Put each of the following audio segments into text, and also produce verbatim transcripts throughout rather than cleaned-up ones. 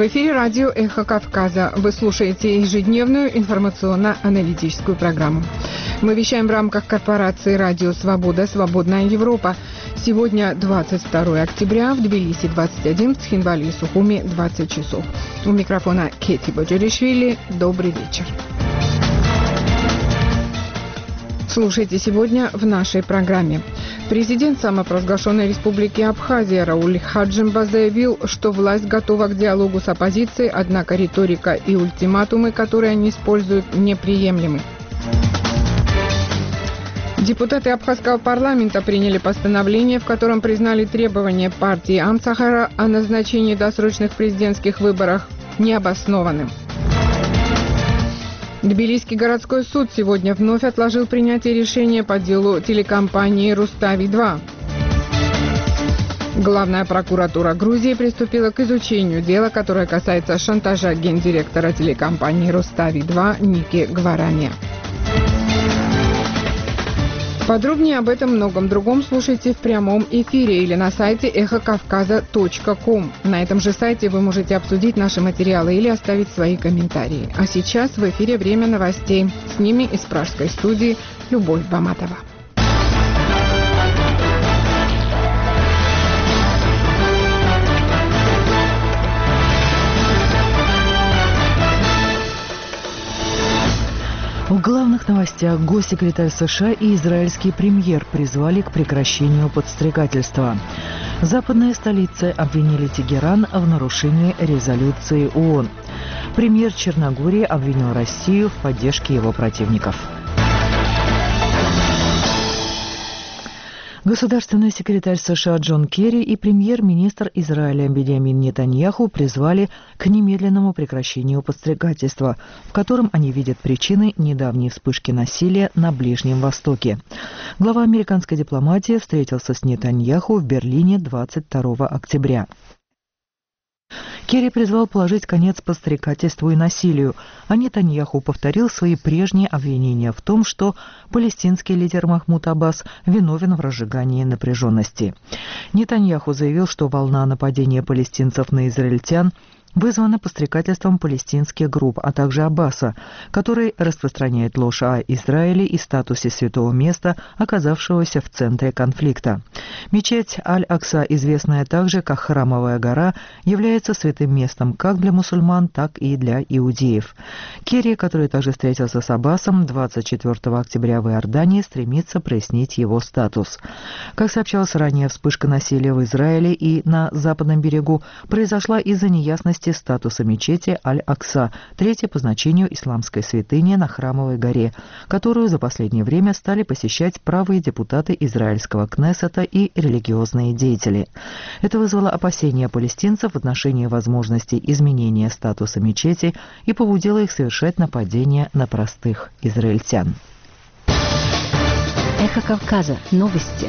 В эфире радио «Эхо Кавказа». Вы слушаете ежедневную информационно-аналитическую программу. Мы вещаем в рамках корпорации «Радио Свобода. Свободная Европа». Сегодня двадцать второе октября, в Тбилиси двадцать один, в Тхинвале и Сухуми двадцать часов. У микрофона Кети Боджеришвили. Добрый вечер. Слушайте сегодня в нашей программе. Президент самопровозглашенной республики Абхазия Рауль Хаджимба заявил, что власть готова к диалогу с оппозицией, однако риторика и ультиматумы, которые они используют, неприемлемы. Депутаты Абхазского парламента приняли постановление, в котором признали требования партии Амсахара о назначении досрочных президентских выборов необоснованным. Тбилисский городской суд сегодня вновь отложил принятие решения по делу телекомпании «Рустави-два». Главная прокуратура Грузии приступила к изучению дела, которое касается шантажа гендиректора телекомпании «Рустави-два» Ники Гварани. Подробнее об этом и многом другом слушайте в прямом эфире или на сайте эхо кавказа точка ком. На этом же сайте вы можете обсудить наши материалы или оставить свои комментарии. А сейчас в эфире время новостей. С ними из пражской студии Любовь Баматова. В главных новостях госсекретарь США и израильский премьер призвали к прекращению подстрекательства. Западные столицы обвинили Тегеран в нарушении резолюции ООН. Премьер Черногории обвинил Россию в поддержке его противников. Государственный секретарь США Джон Керри и премьер-министр Израиля Биньямин Нетаньяху призвали к немедленному прекращению подстрекательства, в котором они видят причины недавней вспышки насилия на Ближнем Востоке. Глава американской дипломатии встретился с Нетаньяху в Берлине двадцать второго октября. Керри призвал положить конец подстрекательству и насилию, а Нетаньяху повторил свои прежние обвинения в том, что палестинский лидер Махмуд Аббас виновен в разжигании напряженности. Нетаньяху заявил, что волна нападения палестинцев на израильтян вызвано подстрекательством палестинских групп, а также Аббаса, который распространяет ложь о Израиле и статусе святого места, оказавшегося в центре конфликта. Мечеть Аль-Акса, известная также как Храмовая гора, является святым местом как для мусульман, так и для иудеев. Керри, который также встретился с Аббасом двадцать четвёртого октября в Иордании, стремится прояснить его статус. Как сообщалось ранее, вспышка насилия в Израиле и на Западном берегу произошла из-за неясности статуса мечети Аль-Акса, третьей по значению исламской святыни на Храмовой горе, которую за последнее время стали посещать правые депутаты израильского Кнессета и религиозные деятели. Это вызвало опасения палестинцев в отношении возможности изменения статуса мечети и побудило их совершать нападения на простых израильтян. Эхо Кавказа. Новости.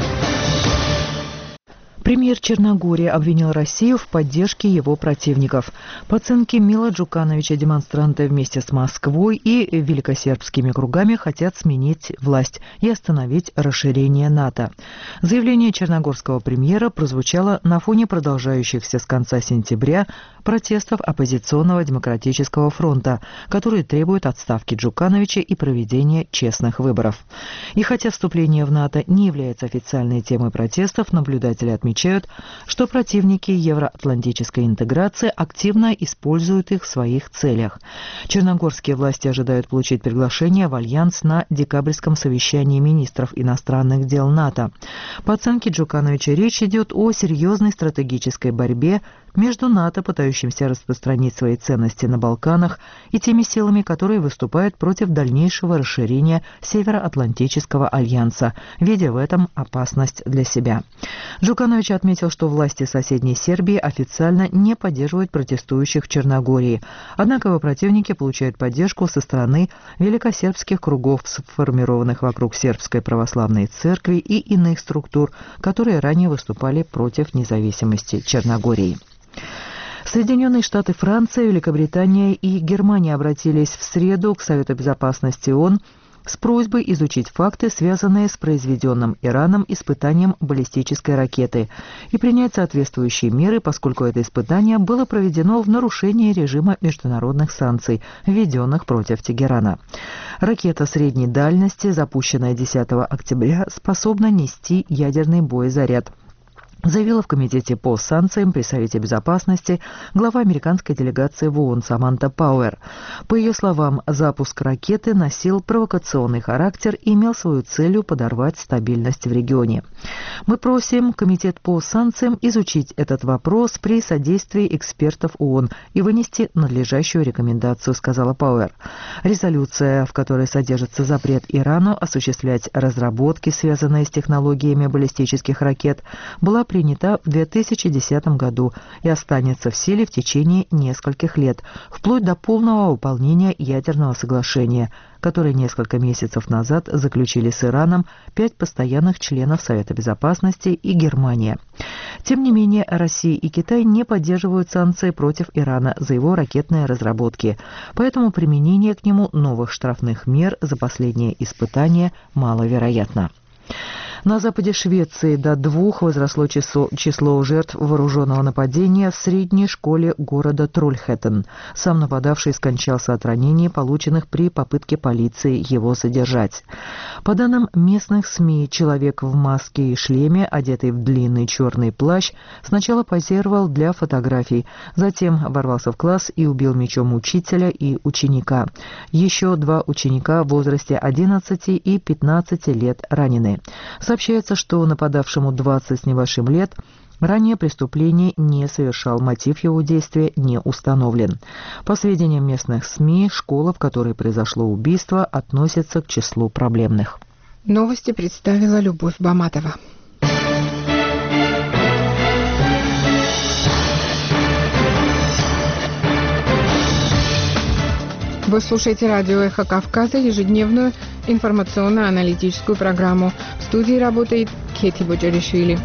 Премьер Черногории обвинил Россию в поддержке его противников. По оценке Мила Джукановича, демонстранты вместе с Москвой и великосербскими кругами хотят сменить власть и остановить расширение НАТО. Заявление черногорского премьера прозвучало на фоне продолжающихся с конца сентября протестов оппозиционного демократического фронта, которые требуют отставки Джукановича и проведения честных выборов. И хотя вступление в НАТО не является официальной темой протестов, наблюдатели отмечают, отмечают, что противники евроатлантической интеграции активно используют их в своих целях. Черногорские власти ожидают получить приглашение в альянс на декабрьском совещании министров иностранных дел НАТО. По оценке Джукановича, речь идет о серьезной стратегической борьбе между НАТО, пытающимся распространить свои ценности на Балканах, и теми силами, которые выступают против дальнейшего расширения Североатлантического альянса, видя в этом опасность для себя. Джуканович отметил, что власти соседней Сербии официально не поддерживают протестующих в Черногории, однако его противники получают поддержку со стороны великосербских кругов, сформированных вокруг Сербской православной церкви и иных структур, которые ранее выступали против независимости Черногории. Соединенные Штаты, Франция, Великобритания и Германия обратились в среду к Совету Безопасности ООН с просьбой изучить факты, связанные с произведенным Ираном испытанием баллистической ракеты, и принять соответствующие меры, поскольку это испытание было проведено в нарушении режима международных санкций, введенных против Тегерана. Ракета средней дальности, запущенная десятого октября, способна нести ядерный боезаряд, заявила в Комитете по санкциям при Совете Безопасности глава американской делегации в ООН Саманта Пауэр. По ее словам, запуск ракеты носил провокационный характер и имел свою целью подорвать стабильность в регионе. Мы просим Комитет по санкциям изучить этот вопрос при содействии экспертов ООН и вынести надлежащую рекомендацию, сказала Пауэр. Резолюция, в которой содержится запрет Ирану осуществлять разработки, связанные с технологиями баллистических ракет, была принята в две тысячи десятом году и останется в силе в течение нескольких лет, вплоть до полного выполнения ядерного соглашения, которое несколько месяцев назад заключили с Ираном пять постоянных членов Совета Безопасности и Германия. Тем не менее, Россия и Китай не поддерживают санкции против Ирана за его ракетные разработки, поэтому применение к нему новых штрафных мер за последнее испытание маловероятно. На западе Швеции до двух возросло число, число жертв вооруженного нападения в средней школе города Трольхэттен. Сам нападавший скончался от ранений, полученных при попытке полиции его задержать. По данным местных СМИ, человек в маске и шлеме, одетый в длинный черный плащ, сначала позировал для фотографий, затем ворвался в класс и убил мечом учителя и ученика. Еще два ученика в возрасте одиннадцати и пятнадцати лет ранены. Сообщается, что нападавшему двадцать с небольшим лет. Ранее преступление не совершал, мотив его действия не установлен. По сведениям местных СМИ, школа, в которой произошло убийство, относится к числу проблемных. Новости представила Любовь Баматова. Вы слушаете радио «Эхо Кавказа», ежедневную информационно-аналитическую программу. В студии работает Кети Боджаришвили.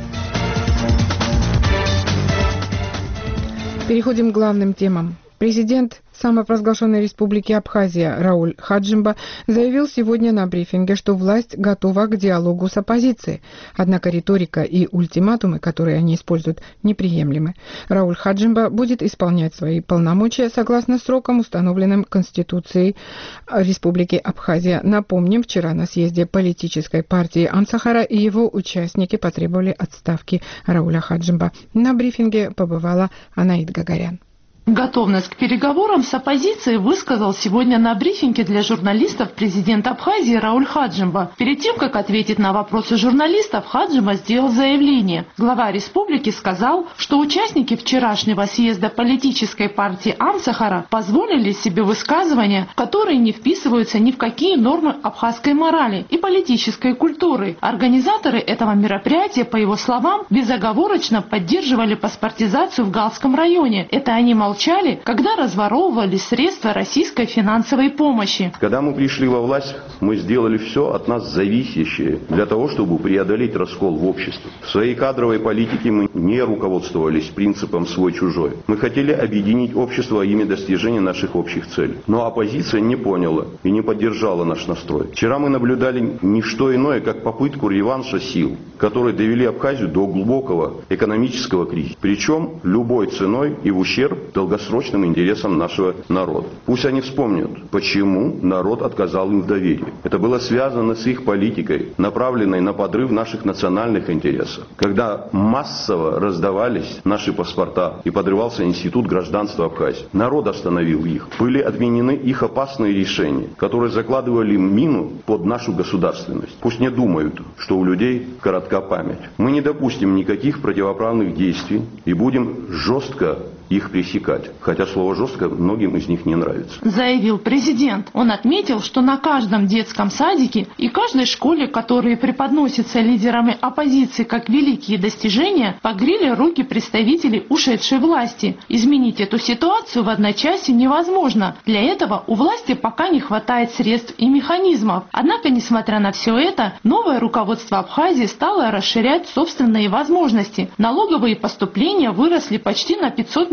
Переходим к главным темам. Президент самопровозглашенной республики Абхазия Рауль Хаджимба заявил сегодня на брифинге, что власть готова к диалогу с оппозицией. Однако риторика и ультиматумы, которые они используют, неприемлемы. Рауль Хаджимба будет исполнять свои полномочия согласно срокам, установленным Конституцией Республики Абхазия. Напомним, вчера на съезде политической партии Амсахара и его участники потребовали отставки Рауля Хаджимба. На брифинге побывала Анаид Гагарян. Готовность к переговорам с оппозицией высказал сегодня на брифинге для журналистов президент Абхазии Рауль Хаджимба. Перед тем, как ответить на вопросы журналистов, Хаджимба сделал заявление. Глава республики сказал, что участники вчерашнего съезда политической партии Амсахара позволили себе высказывания, которые не вписываются ни в какие нормы абхазской морали и политической культуры. Организаторы этого мероприятия, по его словам, безоговорочно поддерживали паспортизацию в Галском районе. Это они молчали, когда разворовывали средства российской финансовой помощи. Когда мы пришли во власть, мы сделали все от нас зависящее для того, чтобы преодолеть раскол в обществе. В своей кадровой политике мы не руководствовались принципом «свой-чужой». Мы хотели объединить общество во имя достижения наших общих целей. Но оппозиция не поняла и не поддержала наш настрой. Вчера мы наблюдали не что иное, как попытку реванша сил, которые довели Абхазию до глубокого экономического кризиса. Причем любой ценой и в ущерб долгосрочным интересам нашего народа. Пусть они вспомнят, почему народ отказал им в доверии. Это было связано с их политикой, направленной на подрыв наших национальных интересов. Когда массово раздавались наши паспорта и подрывался институт гражданства Абхазии, народ остановил их. Были отменены их опасные решения, которые закладывали мину под нашу государственность. Пусть не думают, что у людей коротка память. Мы не допустим никаких противоправных действий и будем жестко их пресекать, хотя слово «жестко» многим из них не нравится. Заявил президент. Он отметил, что на каждом детском садике и каждой школе, которые преподносятся лидерами оппозиции как великие достижения, погрели руки представителей ушедшей власти. Изменить эту ситуацию в одночасье невозможно. Для этого у власти пока не хватает средств и механизмов. Однако, несмотря на все это, новое руководство Абхазии стало расширять собственные возможности. Налоговые поступления выросли почти на пятьсот миллионов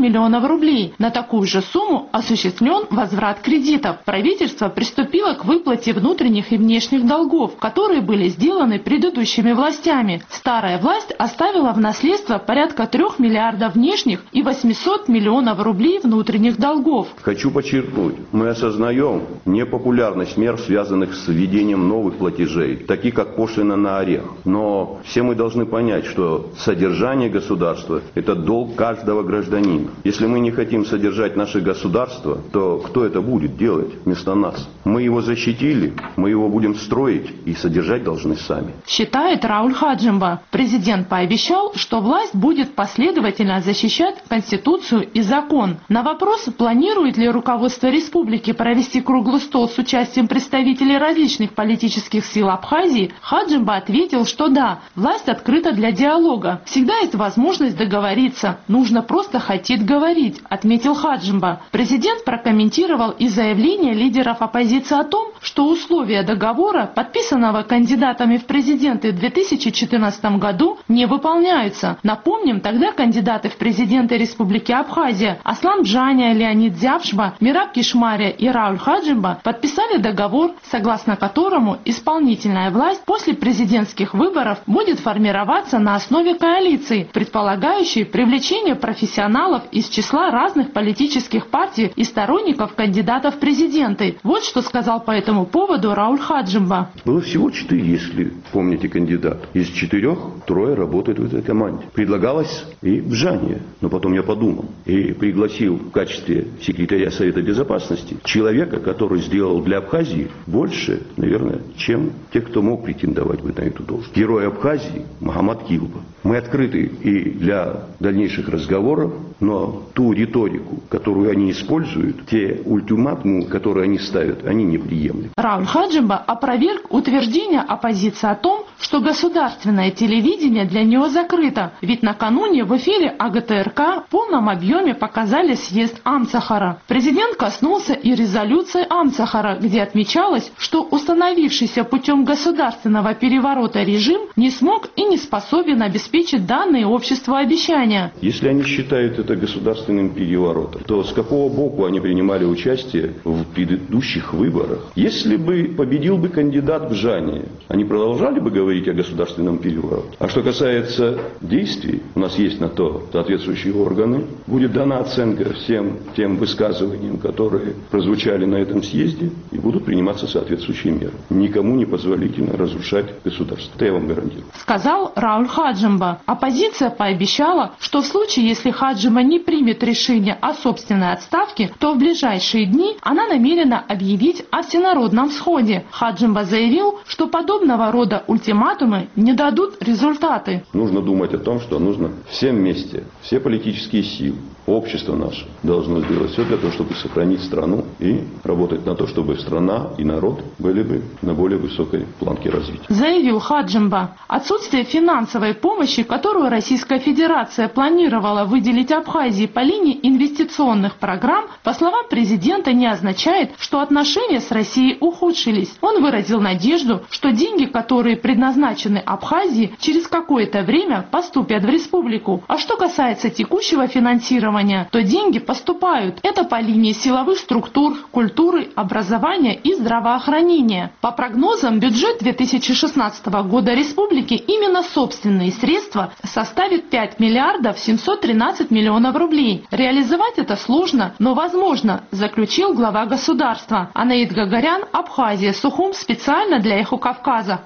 миллионов рублей. На такую же сумму осуществлен возврат кредитов. Правительство приступило к выплате внутренних и внешних долгов, которые были сделаны предыдущими властями. Старая власть оставила в наследство порядка трех миллиардов внешних и восьмисот миллионов рублей внутренних долгов. Хочу подчеркнуть, мы осознаем непопулярность мер, связанных с введением новых платежей, таких как пошлина на орех. Но все мы должны понять, что содержание государства – это долг каждого гражданина. Если мы не хотим содержать наше государство, то кто это будет делать вместо нас? Мы его защитили, мы его будем строить и содержать должны сами. Считает Рауль Хаджимба. Президент пообещал, что власть будет последовательно защищать Конституцию и закон. На вопрос, планирует ли руководство республики провести круглый стол с участием представителей различных политических сил Абхазии, Хаджимба ответил, что да, власть открыта для диалога. Всегда есть возможность договориться. Нужно просто хотеть говорить, отметил Хаджимба. Президент прокомментировал и заявление лидеров оппозиции о том, что условия договора, подписанного кандидатами в президенты в две тысячи четырнадцатом году, не выполняются. Напомним, тогда кандидаты в президенты Республики Абхазия Аслан Бжаня, Леонид Зявшба, Мираб Кишмария и Рауль Хаджимба подписали договор, согласно которому исполнительная власть после президентских выборов будет формироваться на основе коалиции, предполагающей привлечение профессионалов из числа разных политических партий и сторонников кандидатов в президенты. Вот что сказал по этому поводу Рауль Хаджимба. Было всего четыре, если помните, кандидат. Из четырех трое работают в этой команде. Предлагалось и Бжания, но потом я подумал и пригласил в качестве секретаря Совета Безопасности человека, который сделал для Абхазии больше, наверное, чем те, кто мог претендовать на эту должность. Герой Абхазии Магомат Килба. Мы открыты и для дальнейших разговоров, но ту риторику, которую они используют, те ультиматумы, которые они ставят, они неприемлемы. Рауль Хаджимба опроверг утверждение оппозиции о том, что государственное телевидение для него закрыто, ведь накануне в эфире А Г Т Р К в полном объеме показали съезд Амцахара. Президент коснулся и резолюции Амцахара, где отмечалось, что установившийся путем государственного переворота режим не смог и не способен обеспечить данные обществу обещания. Если они считают это государственным переворотом, то с какого боку они принимали участие в предыдущих выборах? Если бы победил бы кандидат Бжания, они продолжали бы говорить о государственном перевороте. А что касается действий, у нас есть на то соответствующие органы, будет дана оценка всем тем высказываниям, которые прозвучали на этом съезде, и будут приниматься соответствующие меры. Никому не позволительно разрушать государство. Это я вам гарантирую. Сказал Рауль Хаджимба. Оппозиция пообещала, что в случае, если Хаджимба не примет решение о собственной отставке, то в ближайшие дни она намерена объявить о всенародном сходе. Хаджимба заявил, что подобного рода ультиматумы не дадут результаты. Нужно думать о том, что нужно всем вместе, все политические силы, общество наше должно сделать все для того, чтобы сохранить страну и работать на то, чтобы страна и народ были бы на более высокой планке развития. Заявил Хаджимба. Отсутствие финансовой помощи, которую Российская Федерация планировала выделить Абхазии по линии инвестиционных программ, по словам президента, не означает, что отношения с Россией ухудшились. Он выразил надежду, что деньги, которые предназначены Абхазии, через какое-то время поступят в республику. А что касается текущего финансирования, то деньги поступают. Это по линии силовых структур, культуры, образования и здравоохранения. По прогнозам, бюджет две тысячи шестнадцатого года республики именно собственные средства составит пять миллиардов семьсот тринадцать миллионов рублей. Реализовать это сложно, но возможно, заключил глава государства. Анаид Гагарян, Абхазия, Сухум, специально для Эхо Кавказа.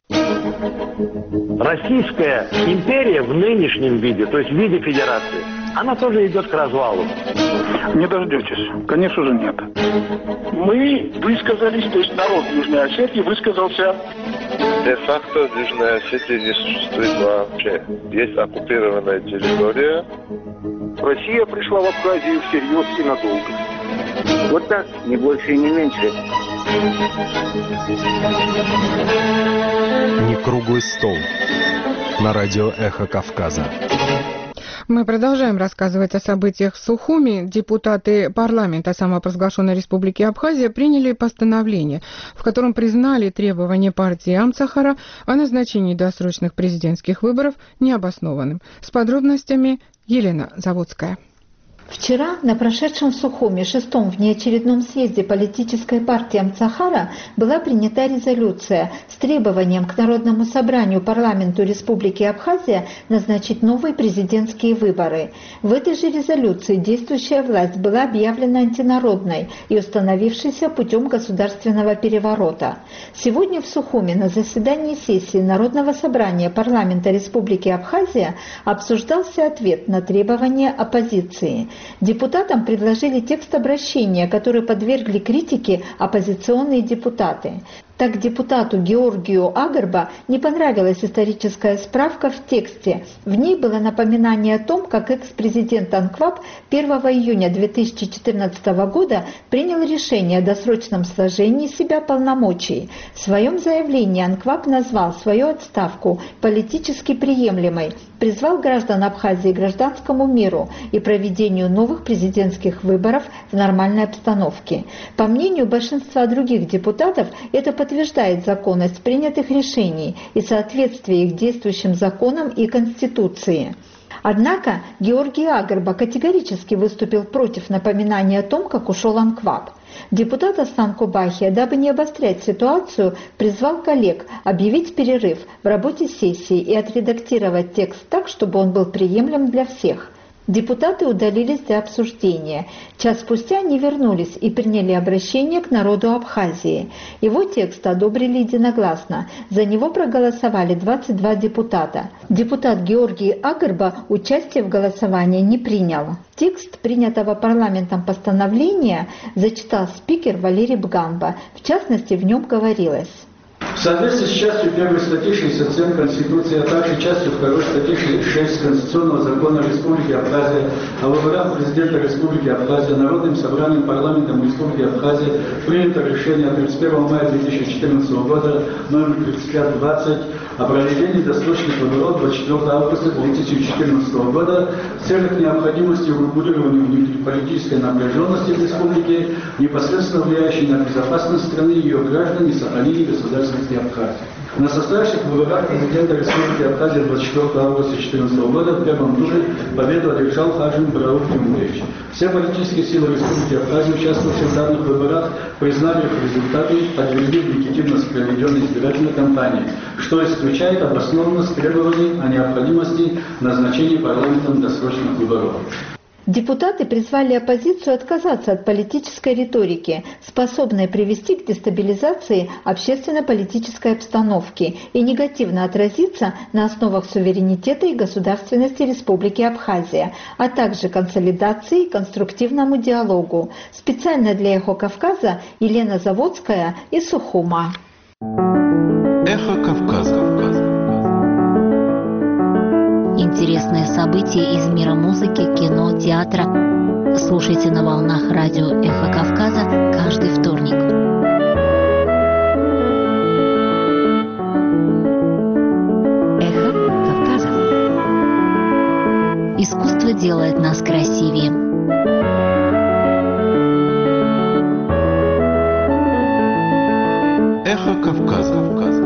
Российская империя в нынешнем виде, то есть в виде федерации, она тоже идет к развалу. Не дождетесь. Конечно же нет. Мы высказались, то есть народ Южной Осетии высказался. Де-факто в Южной Осетии не существует вообще. Есть оккупированная территория. Россия пришла в Абхазию всерьез и надолго. Вот так, не больше и не меньше. Не круглый стол. На радио «Эхо Кавказа». Мы продолжаем рассказывать о событиях в Сухуми. Депутаты парламента самопровозглашенной республики Абхазия приняли постановление, в котором признали требования партии Амцахара о назначении досрочных президентских выборов необоснованным. С подробностями Елена Заводская. Вчера на прошедшем в Сухуми шестом внеочередном съезде политической партии Амцахара была принята резолюция с требованием к Народному собранию парламенту Республики Абхазия назначить новые президентские выборы. В этой же резолюции действующая власть была объявлена антинародной и установившейся путем государственного переворота. Сегодня в Сухуми на заседании сессии Народного собрания парламента Республики Абхазия обсуждался ответ на требования оппозиции. Депутатам предложили текст обращения, который подвергли критике оппозиционные депутаты. Так депутату Георгию Агарба не понравилась историческая справка в тексте. В ней было напоминание о том, как экс-президент АНКВАП первого июня две тысячи четырнадцатого года принял решение о досрочном сложении себя полномочий. В своем заявлении АНКВАП назвал свою отставку политически приемлемой, призвал граждан Абхазии к гражданскому миру и проведению новых президентских выборов в нормальной обстановке. По мнению большинства других депутатов, это подтверждает законность принятых решений и соответствие их действующим законам и Конституции. Однако Георгий Агарба категорически выступил против напоминания о том, как ушел АНКВАП. Депутат Астан Кубахия, дабы не обострять ситуацию, призвал коллег объявить перерыв в работе сессии и отредактировать текст так, чтобы он был приемлем для всех. Депутаты удалились для обсуждения. Час спустя они вернулись и приняли обращение к народу Абхазии. Его текст одобрили единогласно. За него проголосовали двадцать два депутата. Депутат Георгий Агарба участие в голосовании не принял. Текст принятого парламентом постановления зачитал спикер Валерий Бгамба. В частности, в нем говорилось: в соответствии с частью первой статьи шестьдесят семь Конституции, а также частью второй статьи шесть Конституционного закона Республики Абхазия о выборах президента Республики Абхазия, Народным собранием парламентом Республики Абхазия принято решение от тридцать первого мая две тысячи четырнадцатого года номер тридцать пять двадцать о проведении досрочных выборов двадцать четвёртого августа две тысячи четырнадцатого года в целях необходимости урегулирования внутриполитической напряженности в республике, непосредственно влияющей на безопасность страны и ее граждан и сохранение государственности Абхазии. На состоявших выборах президента Республики Абхазия двадцать четвёртого августа две тысячи четырнадцатого года в первом туре победу одержал Хажим Браух Тимурович. Все политические силы Республики Абхазия, участвовавшие в данных выборах, признали их результаты и подтвердили легитимность проведенной избирательной кампании, что исключает обоснованность требований о необходимости назначения парламентом досрочных выборов. Депутаты призвали оппозицию отказаться от политической риторики, способной привести к дестабилизации общественно-политической обстановки и негативно отразиться на основах суверенитета и государственности Республики Абхазия, а также консолидации и конструктивному диалогу. Специально для «Эхо Кавказа» Елена Заводская из Сухума. Эхо Кавказа. Интересные события из мира музыки, кино, театра. Слушайте на волнах радио «Эхо Кавказа» каждый вторник. Эхо Кавказа. Искусство делает нас красивее. Эхо Кавказа.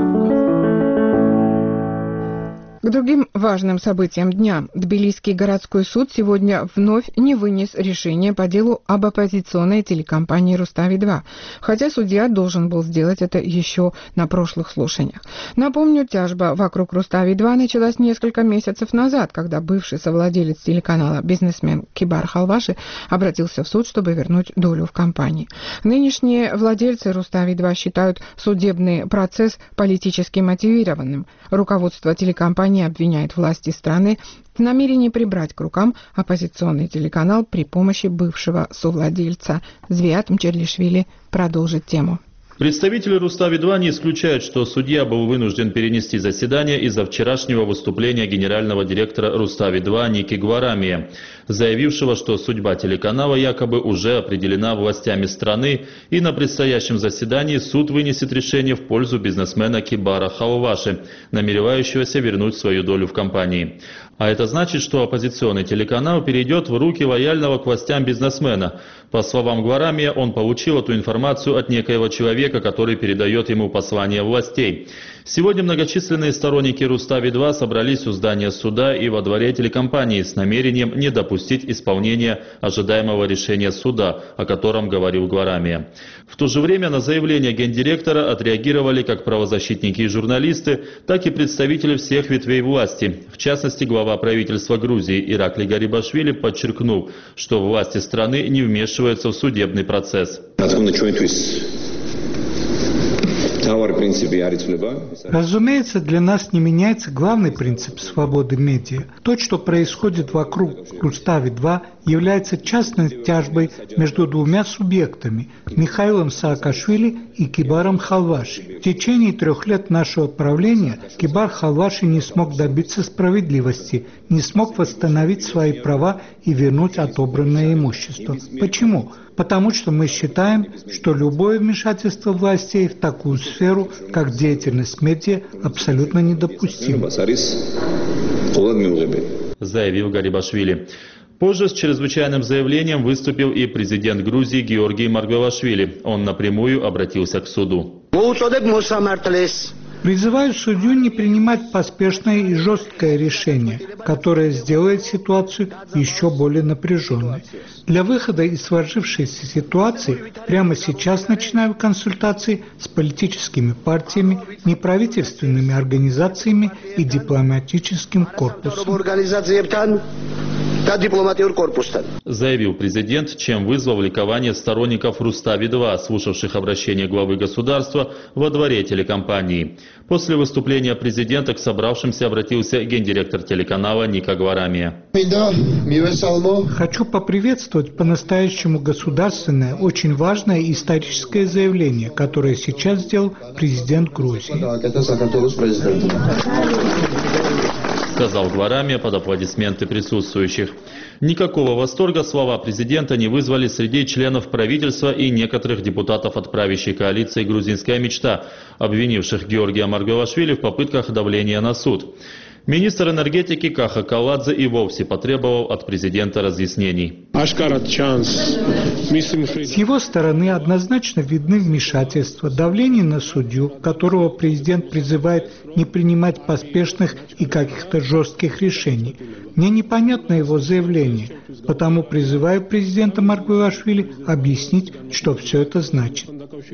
К другим важным событиям дня. Тбилисский городской суд сегодня вновь не вынес решение по делу об оппозиционной телекомпании «Рустави-два», хотя судья должен был сделать это еще на прошлых слушаниях. Напомню, тяжба вокруг «Рустави-два» началась несколько месяцев назад, когда бывший совладелец телеканала бизнесмен Кибар Халваши обратился в суд, чтобы вернуть долю в компании. Нынешние владельцы «Рустави-два» считают судебный процесс политически мотивированным. Руководство телекомпании обвиняет власти страны в намерении прибрать к рукам оппозиционный телеканал при помощи бывшего совладельца. Звиат Мчерлишвили продолжит тему. Представители «Рустави-два» не исключают, что судья был вынужден перенести заседание из-за вчерашнего выступления генерального директора «Рустави-два» Ники Гварамия, заявившего, что судьба телеканала якобы уже определена властями страны, и на предстоящем заседании суд вынесет решение в пользу бизнесмена Кибара Халваши, намеревающегося вернуть свою долю в компании. А это значит, что оппозиционный телеканал перейдет в руки лояльного к властям бизнесмена. По словам Гварамия, он получил эту информацию от некоего человека, который передает ему послание властей. Сегодня многочисленные сторонники Рустави два собрались у здания суда и во дворе телекомпании с намерением не допустить исполнения ожидаемого решения суда, о котором говорил Гварамия. В то же время на заявление гендиректора отреагировали как правозащитники и журналисты, так и представители всех ветвей власти. В частности, глава правительства Грузии Иракли Гарибашвили подчеркнул, что власти страны не вмешиваются в судебный процесс. Разумеется, для нас не меняется главный принцип свободы медиа. То, что происходит вокруг Рустави два, является частной тяжбой между двумя субъектами – Михаилом Саакашвили и Кибаром Халваши. В течение трех лет нашего правления Кибар Халваши не смог добиться справедливости, не смог восстановить свои права и вернуть отобранное имущество. Почему? Потому что мы считаем, что любое вмешательство властей в такую сферу, как деятельность медиа, абсолютно недопустимо. Заявил Гарибашвили. Позже с чрезвычайным заявлением выступил и президент Грузии Георгий Маргвелашвили. Он напрямую обратился к суду. Призываю судью не принимать поспешное и жесткое решение, которое сделает ситуацию еще более напряженной. Для выхода из сложившейся ситуации прямо сейчас начинаю консультации с политическими партиями, неправительственными организациями и дипломатическим корпусом. Заявил президент, чем вызвал ликование сторонников Рустави два, слушавших обращение главы государства во дворе телекомпании. После выступления президента к собравшимся обратился гендиректор телеканала Ника Гварамия. Хочу поприветствовать по-настоящему государственное, очень важное историческое заявление, которое сейчас сделал президент Грузии. Сказал Гварамия под аплодисменты присутствующих. Никакого восторга слова президента не вызвали среди членов правительства и некоторых депутатов от правящей коалиции «Грузинская мечта», обвинивших Георгия Маргвелашвили в попытках давления на суд. Министр энергетики Каха Каладзе и вовсе потребовал от президента разъяснений. С его стороны однозначно видны вмешательства, давление на судью, которого президент призывает не принимать поспешных и каких-то жестких решений. Мне непонятно его заявление, потому призываю президента Маргвелашвили объяснить, что все это значит.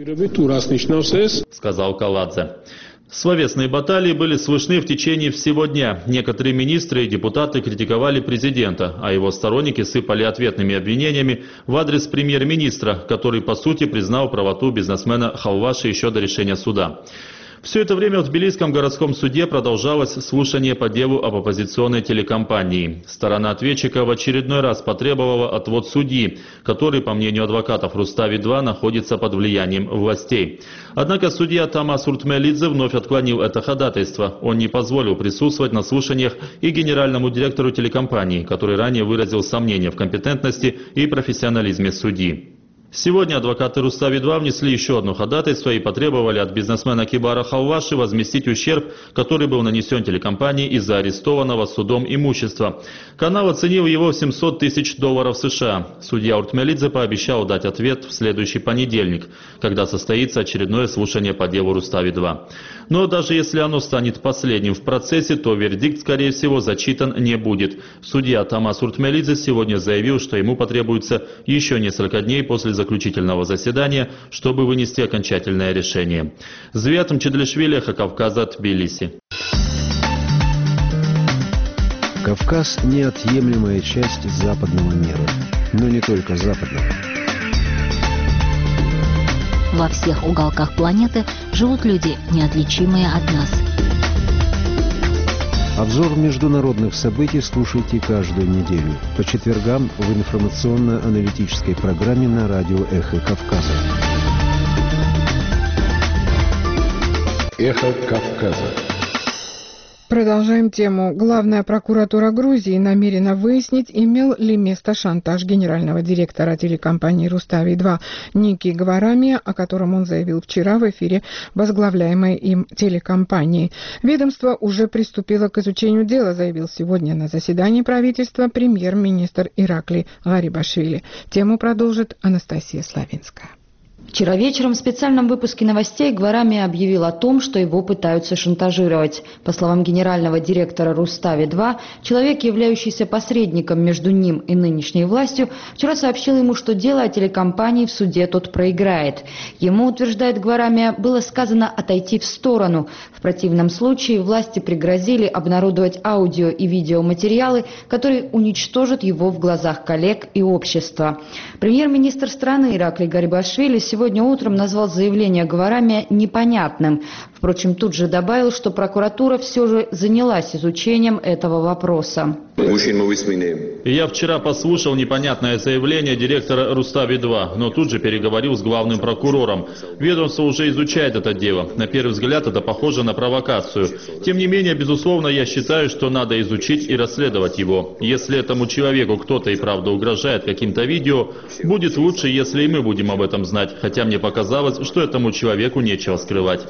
Сказал Каладзе. Словесные баталии были слышны в течение всего дня. Некоторые министры и депутаты критиковали президента, а его сторонники сыпали ответными обвинениями в адрес премьер-министра, который по сути признал правоту бизнесмена Халваши еще до решения суда. Все это время в Тбилисском городском суде продолжалось слушание по делу об оппозиционной телекомпании. Сторона ответчика в очередной раз потребовала отвод судьи, который, по мнению адвокатов Рустави два, находится под влиянием властей. Однако судья Тамас Уртмелидзе вновь отклонил это ходатайство. Он не позволил присутствовать на слушаниях и генеральному директору телекомпании, который ранее выразил сомнения в компетентности и профессионализме судьи. Сегодня адвокаты Рустави два внесли еще одно ходатайство и потребовали от бизнесмена Кибара Халваши возместить ущерб, который был нанесен телекомпании из-за арестованного судом имущества. Канал оценил его в семьсот тысяч долларов США. Судья Уртмелидзе пообещал дать ответ в следующий понедельник, когда состоится очередное слушание по делу Рустави два. Но даже если оно станет последним в процессе, то вердикт, скорее всего, зачитан не будет. Судья Тамас Уртмелидзе сегодня заявил, что ему потребуется еще несколько дней после заключительного заседания, чтобы вынести окончательное решение. Звят Мчедлишвили, Эхо Кавказа, Тбилиси. Кавказ – неотъемлемая часть западного мира, но не только западного. Во всех уголках планеты живут люди, неотличимые от нас. Обзор международных событий слушайте каждую неделю по четвергам в информационно-аналитической программе на радио «Эхо Кавказа». «Эхо Кавказа». Продолжаем тему. Главная прокуратура Грузии намерена выяснить, имел ли место шантаж генерального директора телекомпании Рустави два Ники Гварамия, о котором он заявил вчера в эфире возглавляемой им телекомпании. Ведомство уже приступило к изучению дела, заявил сегодня на заседании правительства премьер-министр Иракли Гарибашвили. Тему продолжит Анастасия Славинская. Вчера вечером в специальном выпуске новостей Гварами объявил о том, что его пытаются шантажировать. По словам генерального директора Рустави два, человек, являющийся посредником между ним и нынешней властью, вчера сообщил ему, что дело о телекомпании в суде тот проиграет. Ему, утверждает Гварами, было сказано отойти в сторону. В противном случае власти пригрозили обнародовать аудио и видеоматериалы, которые уничтожат его в глазах коллег и общества. Премьер-министр страны Ираклий Гарибашвили сегодня Сегодня утром назвал заявление Гварами непонятным. Впрочем, тут же добавил, что прокуратура все же занялась изучением этого вопроса. Я вчера послушал непонятное заявление директора Рустави два, но тут же переговорил с главным прокурором. Ведомство уже изучает это дело. На первый взгляд это похоже на провокацию. Тем не менее, безусловно, я считаю, что надо изучить и расследовать его. Если этому человеку кто-то и правда угрожает каким-то видео, будет лучше, если и мы будем об этом знать. Хотя мне показалось, что этому человеку нечего скрывать.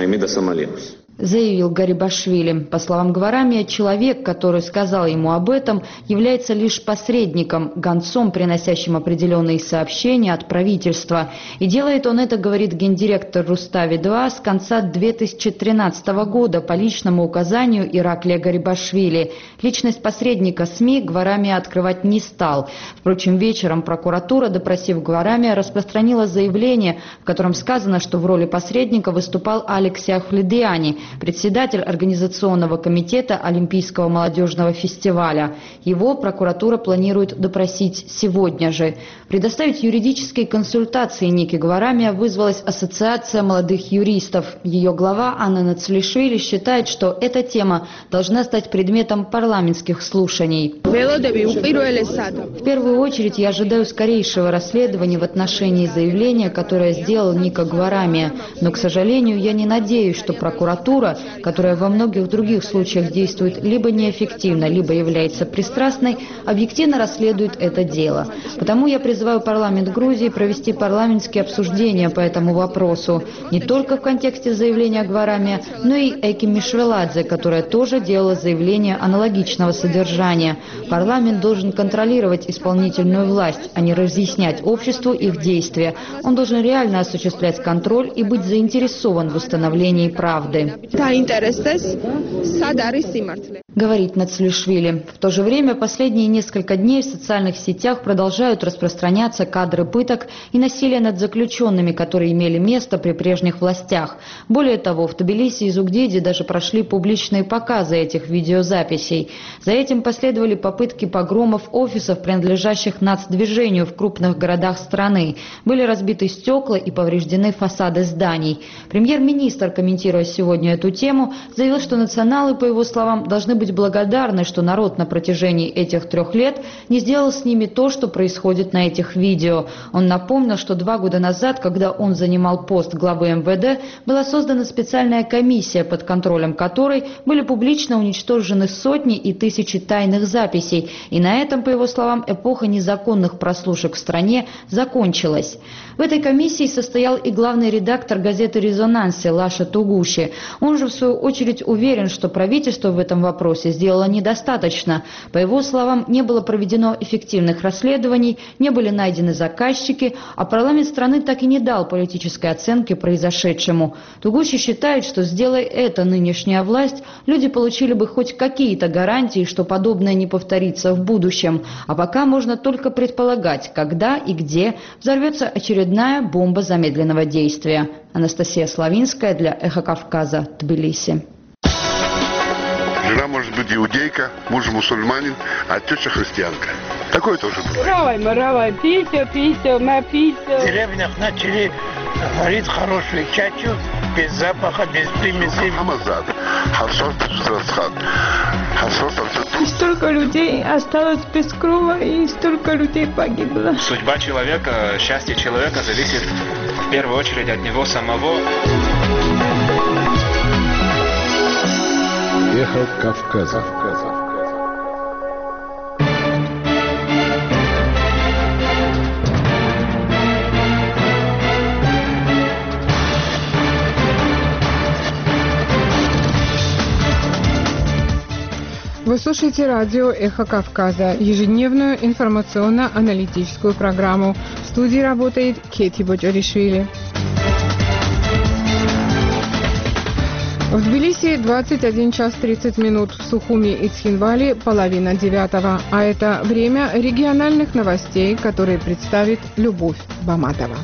Заявил Гарибашвили. По словам Гварами, человек, который сказал ему об этом, является лишь посредником, гонцом, приносящим определенные сообщения от правительства. И делает он это, говорит гендиректор Рустави два, с конца две тысячи тринадцатого года по личному указанию Ираклия Гарибашвили. Личность посредника СМИ Гварами открывать не стал. Впрочем, вечером прокуратура, допросив Гварами, распространила заявление, в котором сказано, что в роли посредника выступал Алекс Ахлидиани, председатель Организационного комитета Олимпийского молодежного фестиваля. Его прокуратура планирует допросить сегодня же. Предоставить юридические консультации Нике Гварами вызвалась Ассоциация молодых юристов. Ее глава Анна Нацлишвили считает, что эта тема должна стать предметом парламентских слушаний. В первую очередь я ожидаю скорейшего расследования в отношении заявления, которое сделал Ника Гварами. Но, к сожалению, я не надеюсь, что прокуратура, которая во многих других случаях действует либо неэффективно, либо является пристрастной, объективно расследует это дело. Потому я призываю парламент Грузии провести парламентские обсуждения по этому вопросу, не только в контексте заявления Гварами, но и Эки Мишвеладзе, которая тоже делала заявление аналогичного содержания. Парламент должен контролировать исполнительную власть, а не разъяснять обществу их действия. Он должен реально осуществлять контроль и быть заинтересован в установлении правды. Говорит Нацлишвили. В то же время последние несколько дней в социальных сетях продолжают распространяться кадры пыток и насилия над заключенными, которые имели место при прежних властях. Более того, в Тбилиси и Зугдиде даже прошли публичные показы этих видеозаписей. За этим последовали попытки погромов офисов, принадлежащих нацдвижению в крупных городах страны. Были разбиты стекла и повреждены фасады зданий. Премьер-министр, комментируя сегодня эту тему, заявил, что националы, по его словам, должны быть благодарны, что народ на протяжении этих трех лет не сделал с ними то, что происходит на этих видео. Он напомнил, что два года назад, когда он занимал пост главы эм вэ дэ, была создана специальная комиссия, под контролем которой были публично уничтожены сотни и тысячи тайных записей. И на этом, по его словам, эпоха незаконных прослушек в стране закончилась. В этой комиссии состоял и главный редактор газеты «Резонансе» Лаша Тугуши. Он же, в свою очередь, уверен, что правительство в этом вопросе сделало недостаточно. По его словам, не было проведено эффективных расследований, не были найдены заказчики, а парламент страны так и не дал политической оценки произошедшему. Тугуши считает, что, сделая это нынешняя власть, люди получили бы хоть какие-то гарантии, что подобное не повторится в будущем. А пока можно только предполагать, когда и где взорвется очередная бомба замедленного действия. Анастасия Славинская для «Эхо Кавказа», Тбилиси. Жена может быть иудейка, муж мусульманин, а теща христианка. Такое тоже бывает. Равай, мы равай, пися, пися, мы пися. В деревнях начали варить хорошую чачу, без запаха, без примесей. Хамазад, харсот, расхат, харсот, и столько людей осталось без крова, и столько людей погибло. Судьба человека, счастье человека зависит в первую очередь от него самого. Эхо Кавказа. Вы слушаете радио «Эхо Кавказа», ежедневную информационно-аналитическую программу. В студии работает Кети Боджаришвили. В Тбилиси двадцать один час тридцать минут, в Сухуми и Цхинвале половина девятого. А это время региональных новостей, которые представит Любовь Баматова.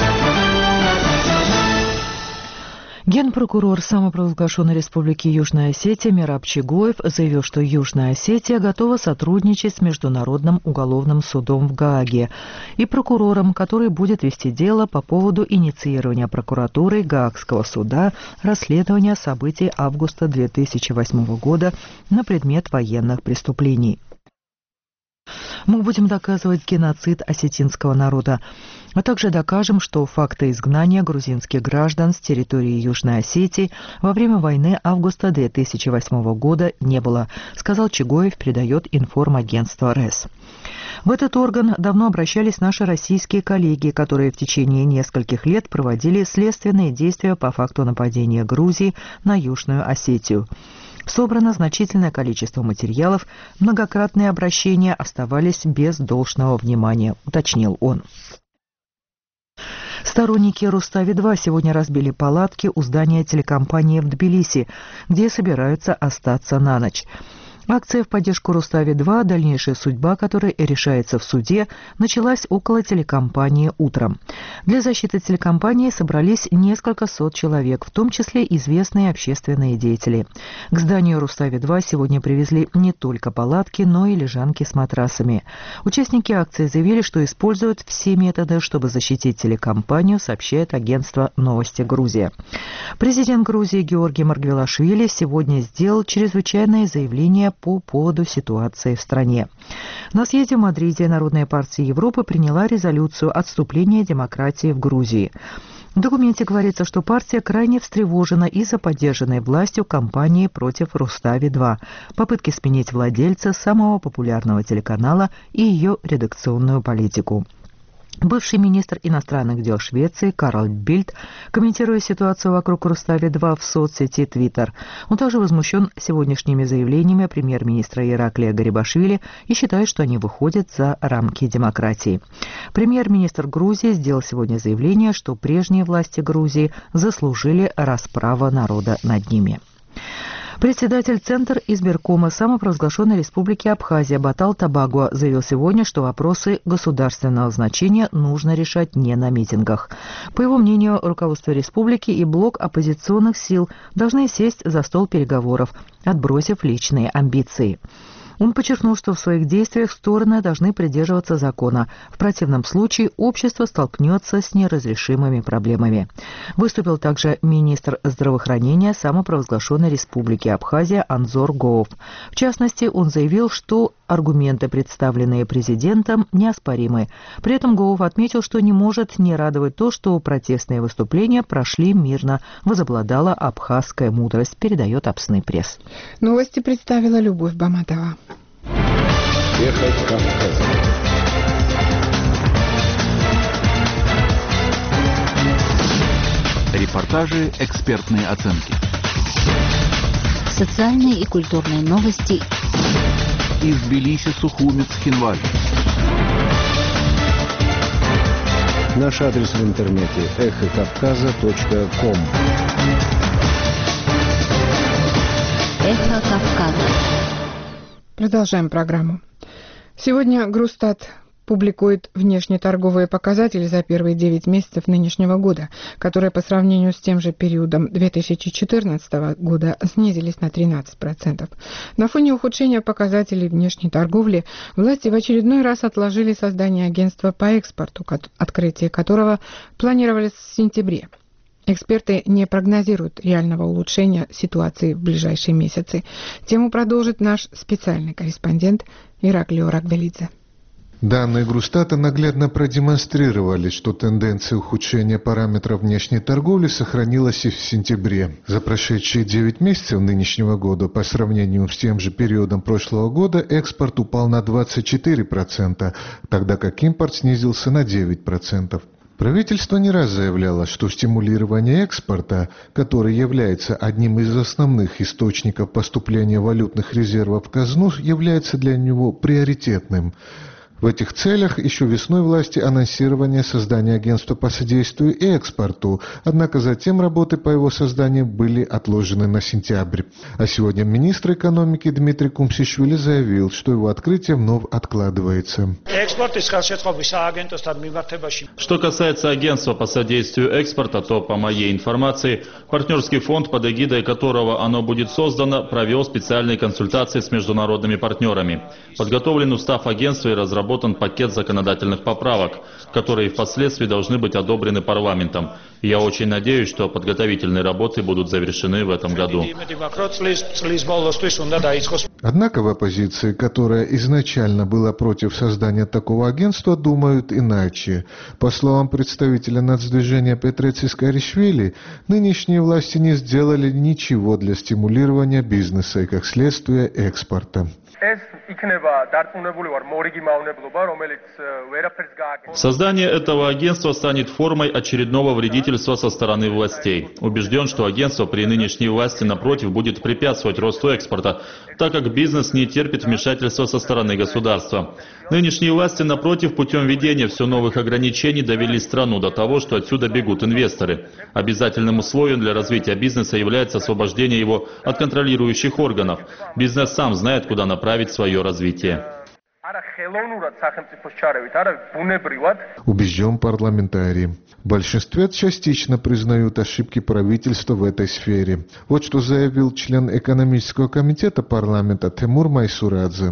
Генпрокурор самопровозглашенной Республики Южная Осетия Мераб Чигоев заявил, что Южная Осетия готова сотрудничать с Международным уголовным судом в Гааге и прокурором, который будет вести дело по поводу инициирования прокуратурой Гаагского суда расследования событий августа две тысячи восьмого года на предмет военных преступлений. Мы будем доказывать геноцид осетинского народа, а также докажем, что факты изгнания грузинских граждан с территории Южной Осетии во время войны августа две тысячи восьмого года не было, сказал Чигоев, передает информагентство РЭС. В этот орган давно обращались наши российские коллеги, которые в течение нескольких лет проводили следственные действия по факту нападения Грузии на Южную Осетию. Собрано значительное количество материалов, многократные обращения оставались без должного внимания, уточнил он. Сторонники Рустави-два сегодня разбили палатки у здания телекомпании в Тбилиси, где собираются остаться на ночь. Акция в поддержку Рустави-два, дальнейшая судьба которой решается в суде, началась около телекомпании утром. Для защиты телекомпании собрались несколько сот человек, в том числе известные общественные деятели. К зданию Рустави-два сегодня привезли не только палатки, но и лежанки с матрасами. Участники акции заявили, что используют все методы, чтобы защитить телекомпанию, сообщает агентство «Новости Грузия». Президент Грузии Георгий Маргвелашвили сегодня сделал чрезвычайное заявление по поводу ситуации в стране. На съезде в Мадриде Народная партия Европы приняла резолюцию отступления демократии в Грузии. В документе говорится, что партия крайне встревожена из-за поддержанной властью кампании против Рустави-два, попытки сменить владельца самого популярного телеканала и ее редакционную политику. Бывший министр иностранных дел Швеции Карл Бильд, комментируя ситуацию вокруг Рустави-два в соцсети Twitter, он также возмущен сегодняшними заявлениями премьер-министра Ираклия Гарибашвили и считает, что они выходят за рамки демократии. Премьер-министр Грузии сделал сегодня заявление, что прежние власти Грузии заслужили расправу народа над ними. Председатель Центра избиркома самопровозглашенной Республики Абхазия Батал Табагуа заявил сегодня, что вопросы государственного значения нужно решать не на митингах. По его мнению, руководство республики и блок оппозиционных сил должны сесть за стол переговоров, отбросив личные амбиции. Он подчеркнул, что в своих действиях стороны должны придерживаться закона. В противном случае общество столкнется с неразрешимыми проблемами. Выступил также министр здравоохранения самопровозглашенной Республики Абхазия Анзор Гоов. В частности, он заявил, что аргументы, представленные президентом, неоспоримы. При этом Гоов отметил, что не может не радовать то, что протестные выступления прошли мирно. Возобладала абхазская мудрость, передает Апсны пресс. Новости представила Любовь Баматова. Эхо Кавказа. Репортажи, экспертные оценки. Социальные и культурные новости. Из Тбилиси, Сухуми, Цхинвали. Наш адрес в интернете эхо кавказа точка ком. Эхо Кавказа. Продолжаем программу. Сегодня Грустат публикует внешнеторговые показатели за первые девять месяцев нынешнего года, которые по сравнению с тем же периодом две тысячи четырнадцатого года снизились на тринадцать процентов. На фоне ухудшения показателей внешней торговли власти в очередной раз отложили создание агентства по экспорту, открытие которого планировалось в сентябре. Эксперты не прогнозируют реального улучшения ситуации в ближайшие месяцы. Тему продолжит наш специальный корреспондент Ираклио Рагбелидзе. Данные Грустата наглядно продемонстрировали, что тенденция ухудшения параметров внешней торговли сохранилась и в сентябре. За прошедшие девять месяцев нынешнего года по сравнению с тем же периодом прошлого года экспорт упал на двадцать четыре процента, тогда как импорт снизился на девять процентов. Правительство не раз заявляло, что стимулирование экспорта, который является одним из основных источников поступления валютных резервов в казну, является для него приоритетным. В этих целях еще весной власти анонсировали создание агентства по содействию экспорту, однако затем работы по его созданию были отложены на сентябрь. А сегодня министр экономики Дмитрий Кумсишвили заявил, что его открытие вновь откладывается. Что касается агентства по содействию экспорта, то, по моей информации, партнерский фонд, под эгидой которого оно будет создано, провел специальные консультации с международными партнерами. Подготовлен устав агентства и разработан пакет законодательных поправок, которые впоследствии должны быть одобрены парламентом. И я очень надеюсь, что подготовительные работы будут завершены в этом году. Однако в оппозиции, которая изначально была против создания такого агентства, думают иначе. По словам представителя нацдвижения Петра Цискаришвили, нынешние власти не сделали ничего для стимулирования бизнеса и, как следствие, экспорта. Создание этого агентства станет формой очередного вредительства со стороны властей. Убежден, что агентство при нынешней власти, напротив, будет препятствовать росту экспорта, так как бизнес не терпит вмешательства со стороны государства. Нынешние власти, напротив, путем введения все новых ограничений довели страну до того, что отсюда бегут инвесторы. Обязательным условием для развития бизнеса является освобождение его от контролирующих органов. Бизнес сам знает, куда направить свое развитие. Убежден парламентарий. В большинстве частично признают ошибки правительства в этой сфере. Вот что заявил член экономического комитета парламента Тимур Майсурадзе.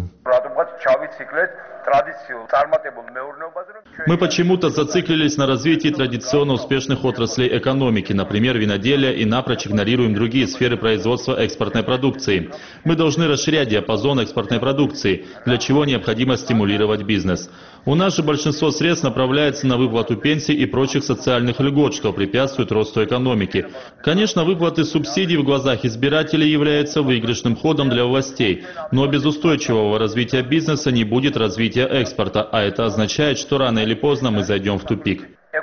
Мы почему-то зациклились на развитии традиционно успешных отраслей экономики, например, виноделия, и напрочь игнорируем другие сферы производства экспортной продукции. Мы должны расширять диапазон экспортной продукции, для чего необходимо стимулировать бизнес. У нас же большинство средств направляется на выплату пенсий и прочих социальных льгот, что препятствует росту экономики. Конечно, выплаты субсидий в глазах избирателей являются выигрышным ходом для властей, но без устойчивого развития бизнеса не будет развития экспорта, а это означает, что рано или поздно мы зайдем в тупик.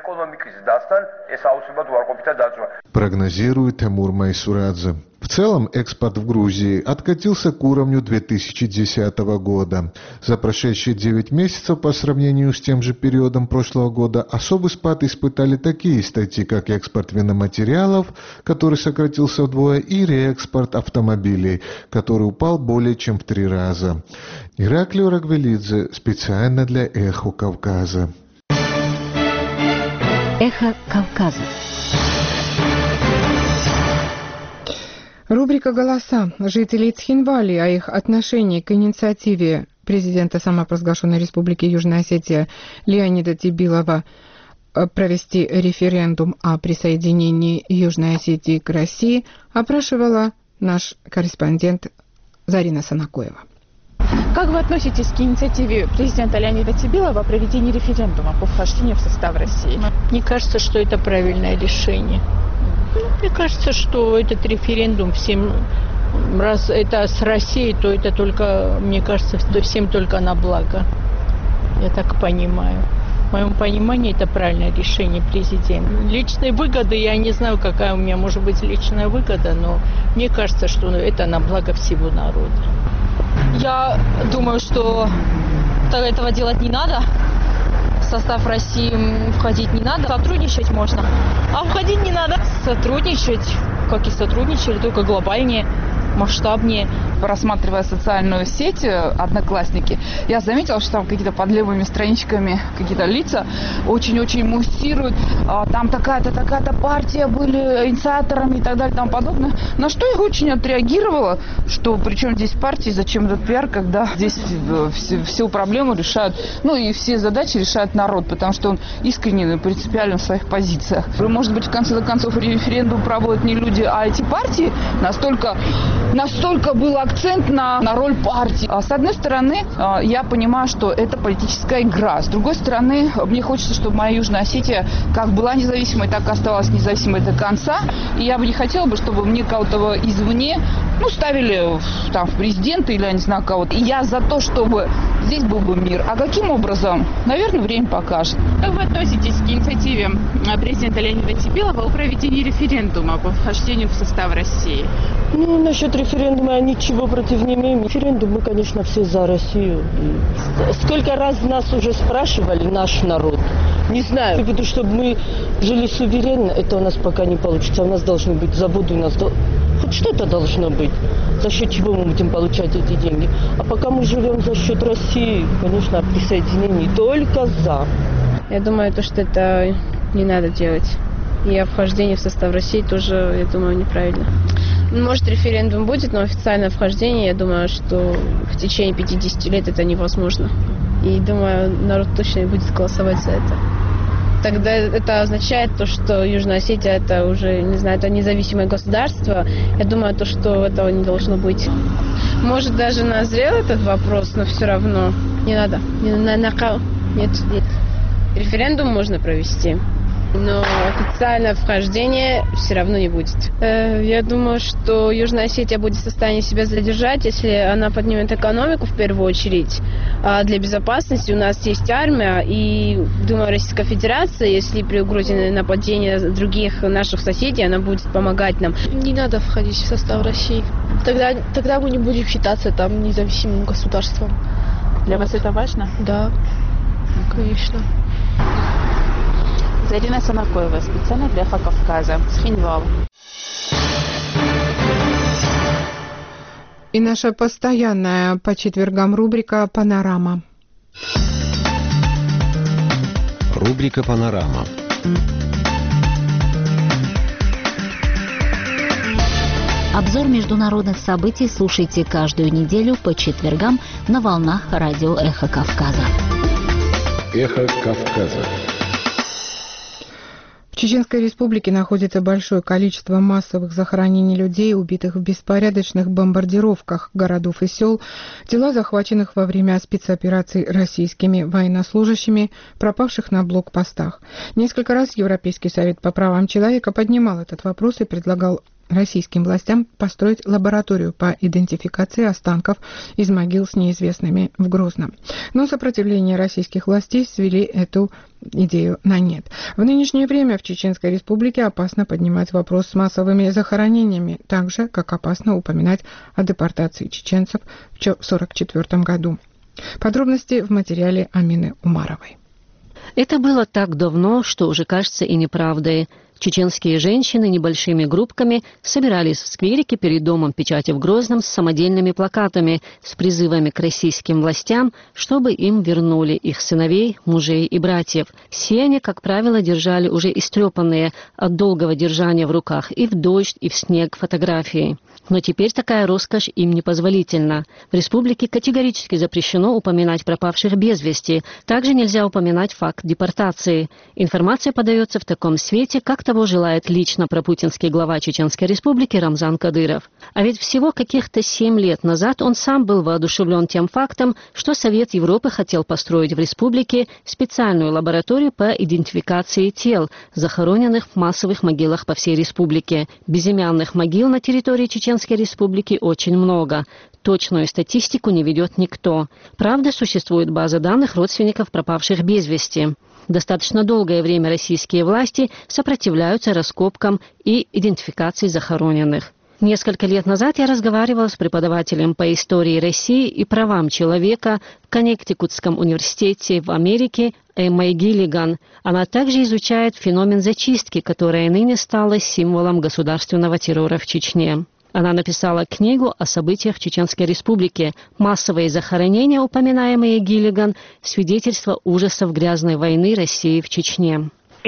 Прогнозирует Тимур Майсурадзе. В целом, экспорт в Грузии откатился к уровню две тысячи десятого года. За прошедшие девять месяцев по сравнению с тем же периодом прошлого года особый спад испытали такие статьи, как экспорт виноматериалов, который сократился вдвое, и реэкспорт автомобилей, который упал более чем в три раза. Ираклий Рагвелидзе специально для «Эхо Кавказа». Эхо Кавказа. Рубрика «Голоса» жителей Цхинвали о их отношении к инициативе президента самопровозглашенной Республики Южная Осетия Леонида Тибилова провести референдум о присоединении Южной Осетии к России опрашивала наш корреспондент Зарина Санакоева. Как вы относитесь к инициативе президента Леонида Тибилова о проведении референдума по вхождению в состав России? Мне кажется, что это правильное решение. Мне кажется, что этот референдум всем, раз это с Россией, то это только, мне кажется, всем только на благо. Я так понимаю. В моем понимании это правильное решение президента. Личной выгоды, я не знаю, какая у меня может быть личная выгода, но мне кажется, что это на благо всего народа. Я думаю, что этого делать не надо. В состав России входить не надо. Сотрудничать можно. А входить не надо. Сотрудничать, как и сотрудничали, только глобальнее, масштабнее. Рассматривая социальную сеть Одноклассники, я заметила, что там какие-то под левыми страничками какие-то лица очень-очень муссируют. Там такая-то, такая-то партия были инициаторами и так далее и тому подобное. На что я очень отреагировала, что причем здесь партии, зачем этот пиар, когда здесь всю, всю проблему решают, ну и все задачи решает народ, потому что он искренен и принципиален в своих позициях. Может быть, в конце концов референдум проводят не люди, а эти партии. Настолько, настолько было акцент на, на роль партии. С одной стороны, я понимаю, что это политическая игра. С другой стороны, мне хочется, чтобы моя Южная Осетия как была независимой, так и оставалась независимой до конца. И я бы не хотела, бы, чтобы мне кого-то извне ну, ставили там в президенты или, я не знаю, кого-то. И я за то, чтобы здесь был бы мир. А каким образом? Наверное, время покажет. Как вы относитесь к инициативе президента Леонида Тибилова о проведении референдума по вхождению в состав России? Ну, насчет референдума я ничего против не имею. Референдум мы, конечно, все за Россию. Сколько раз нас уже спрашивали, наш народ. Не знаю, потому что мы жили суверенно, это у нас пока не получится. У нас должны быть заводы, у нас до... хоть что-то должно быть, за счет чего мы будем получать эти деньги. А пока мы живем за счет России, конечно, присоединение только за. Я думаю, то, что это не надо делать. И о вхождении в состав России тоже, я думаю, неправильно. Может, референдум будет, но официальное вхождение, я думаю, что в течение пятидесяти лет это невозможно. И думаю, народ точно не будет голосовать за это. Тогда это означает то, что Южная Осетия это уже, не знаю, это независимое государство. Я думаю, то, что этого не должно быть. Может, даже назрел этот вопрос, но все равно не надо. Не, на, на, нет, нет. Референдум можно провести, но официальное вхождение все равно не будет. Я думаю, что Южная Осетия будет в состоянии себя задержать, если она поднимет экономику в первую очередь. А для безопасности у нас есть армия, и, думаю, Российская Федерация, если при угрозе нападения других наших соседей, она будет помогать нам. Не надо входить в состав России. Тогда, тогда мы не будем считаться там независимым государством. Для вот. Вас это важно? Да, конечно. Зарина Санакоева, специально для Эхо Кавказа, с Хинвала. И наша постоянная по четвергам рубрика «Панорама». Рубрика «Панорама». Обзор международных событий слушайте каждую неделю по четвергам на волнах радио «Эхо Кавказа». «Эхо Кавказа». В Чеченской Республике находится большое количество массовых захоронений людей, убитых в беспорядочных бомбардировках городов и сел, тела захваченных во время спецопераций российскими военнослужащими, пропавших на блокпостах. Несколько раз Европейский совет по правам человека поднимал этот вопрос и предлагал российским властям построить лабораторию по идентификации останков из могил с неизвестными в Грозном. Но сопротивление российских властей свели эту идею на нет. В нынешнее время в Чеченской Республике опасно поднимать вопрос с массовыми захоронениями, так же, как опасно упоминать о депортации чеченцев в тысяча девятьсот сорок четвёртом году. Подробности в материале Амины Умаровой. Это было так давно, что уже кажется и неправдой. Чеченские женщины небольшими группками собирались в скверике перед домом печати в Грозном с самодельными плакатами с призывами к российским властям, чтобы им вернули их сыновей, мужей и братьев. Все они, как правило, держали уже истрепанные от долгого держания в руках и в дождь, и в снег фотографии. Но теперь такая роскошь им непозволительна. В республике категорически запрещено упоминать пропавших без вести. Также нельзя упоминать факт депортации. Информация подается в таком свете, как того желает лично пропутинский глава Чеченской Республики Рамзан Кадыров. А ведь всего каких-то семь лет назад он сам был воодушевлен тем фактом, что Совет Европы хотел построить в республике специальную лабораторию по идентификации тел, захороненных в массовых могилах по всей республике. Безымянных могил на территории Чеченской Республики очень много. Точную статистику не ведет никто. Правда, существует база данных родственников пропавших без вести. Достаточно долгое время российские власти сопротивляются раскопкам и идентификации захороненных. Несколько лет назад я разговаривала с преподавателем по истории России и правам человека в Коннектикутском университете в Америке Эммой Гиллиган. Она также изучает феномен зачистки, которая ныне стала символом государственного террора в Чечне. Она написала книгу о событиях в Чеченской Республике. Массовые захоронения, упоминаемые Гиллиган, свидетельство ужасов грязной войны России в Чечне.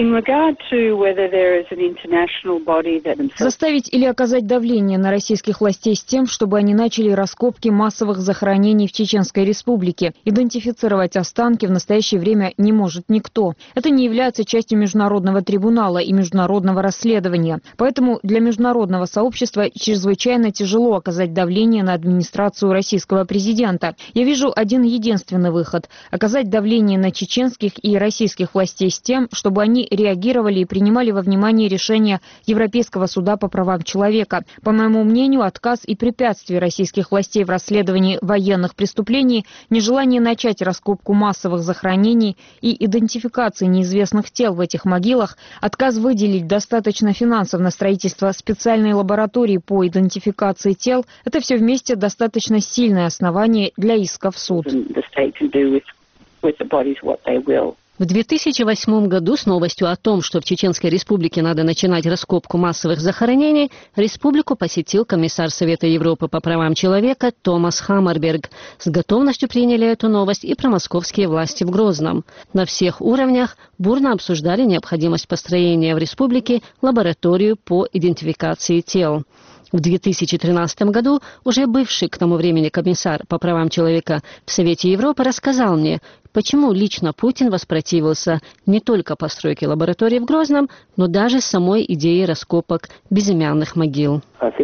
Заставить или оказать давление на российских властей с тем, чтобы они начали раскопки массовых захоронений в Чеченской Республике. Идентифицировать останки в настоящее время не может никто. Это не является частью международного трибунала и международного расследования. Поэтому для международного сообщества чрезвычайно тяжело оказать давление на администрацию российского президента. Я вижу один единственный выход – оказать давление на чеченских и российских властей с тем, чтобы они стороны реагировали и принимали во внимание решения Европейского суда по правам человека. По моему мнению, отказ и препятствия российских властей в расследовании военных преступлений, нежелание начать раскопку массовых захоронений и идентификации неизвестных тел в этих могилах, отказ выделить достаточно финансов на строительство специальной лаборатории по идентификации тел – это все вместе достаточно сильное основание для иска в суд. В две тысячи восьмом году с новостью о том, что в Чеченской Республике надо начинать раскопку массовых захоронений, республику посетил комиссар Совета Европы по правам человека Томас Хаммерберг. С готовностью приняли эту новость и промосковские власти в Грозном. На всех уровнях бурно обсуждали необходимость построения в республике лабораторию по идентификации тел. В две тысячи тринадцатом году уже бывший к тому времени комиссар по правам человека в Совете Европы рассказал мне, почему лично Путин воспротивился не только постройке лаборатории в Грозном, но даже самой идее раскопок безымянных могил.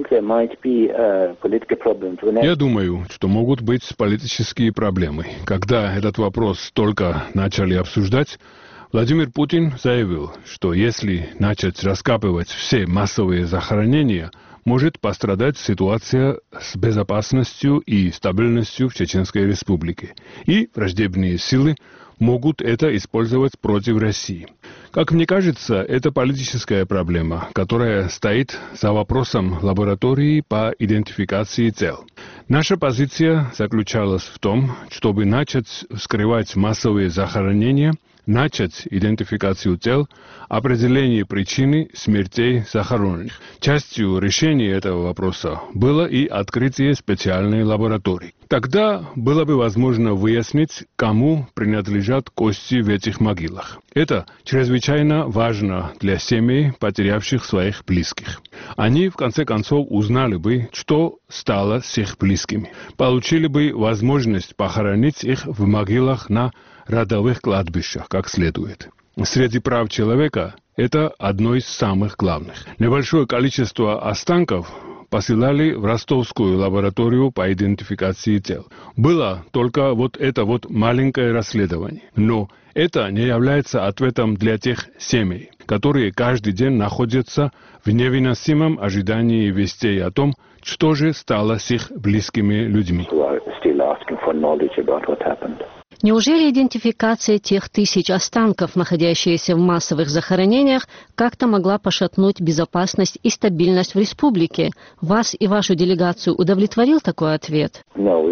Я думаю, что могут быть политические проблемы. Когда этот вопрос только начали обсуждать, Владимир Путин заявил, что если начать раскапывать все массовые захоронения, может пострадать ситуация с безопасностью и стабильностью в Чеченской Республике, и враждебные силы могут это использовать против России. Как мне кажется, это политическая проблема, которая стоит за вопросом лаборатории по идентификации тел. Наша позиция заключалась в том, чтобы начать вскрывать массовые захоронения, начать идентификацию тел, определение причины смертей захороненных. Частью решения этого вопроса было и открытие специальной лаборатории. Тогда было бы возможно выяснить, кому принадлежат кости в этих могилах. Это чрезвычайно важно для семей, потерявших своих близких. Они, в конце концов, узнали бы, что стало с их близкими. Получили бы возможность похоронить их в могилах на родовых кладбищах, как следует. Среди прав человека это одно из самых главных. Небольшое количество останков посылали в ростовскую лабораторию по идентификации тел. Было только вот это вот маленькое расследование. Но это не является ответом для тех семей, которые каждый день находятся в невыносимом ожидании вестей о том, что же стало с их близкими людьми. Неужели идентификация тех тысяч останков, находящихся в массовых захоронениях, как-то могла пошатнуть безопасность и стабильность в республике? Вас и вашу делегацию удовлетворил такой ответ?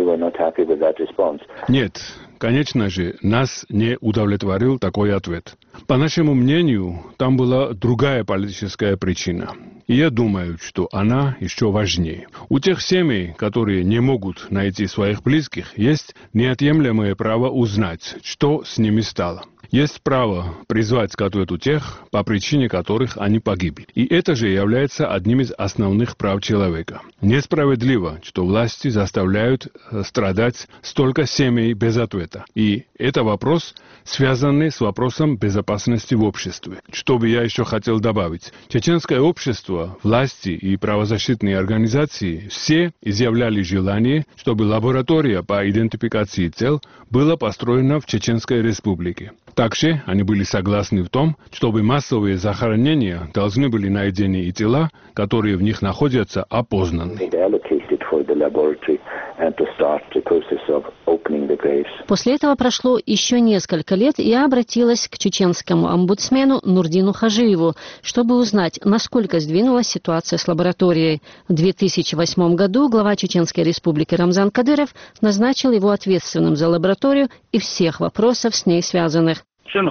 Нет, конечно же, нас не удовлетворил такой ответ. По нашему мнению, там была другая политическая причина. И я думаю, что она еще важнее. У тех семей, которые не могут найти своих близких, есть неотъемлемое право узнать, что с ними стало. Есть право призвать к ответу тех, по причине которых они погибли. И это же является одним из основных прав человека. Несправедливо, что власти заставляют страдать столько семей без ответа. И это вопрос, связанный с вопросом безопасности в обществе. Что бы я еще хотел добавить. Чеченское общество, власти и правозащитные организации все изъявляли желание, чтобы лаборатория по идентификации тел была построена в Чеченской Республике. Также они были согласны в том, чтобы массовые захоронения должны были найдены и тела, которые в них находятся, опознаны. После этого прошло еще несколько лет, и я обратилась к чеченскому омбудсмену Нурдину Хажиеву, чтобы узнать, насколько сдвинулась ситуация с лабораторией. В две тысячи восьмом году глава Чеченской Республики Рамзан Кадыров назначил его ответственным за лабораторию и всех вопросов с ней связанных.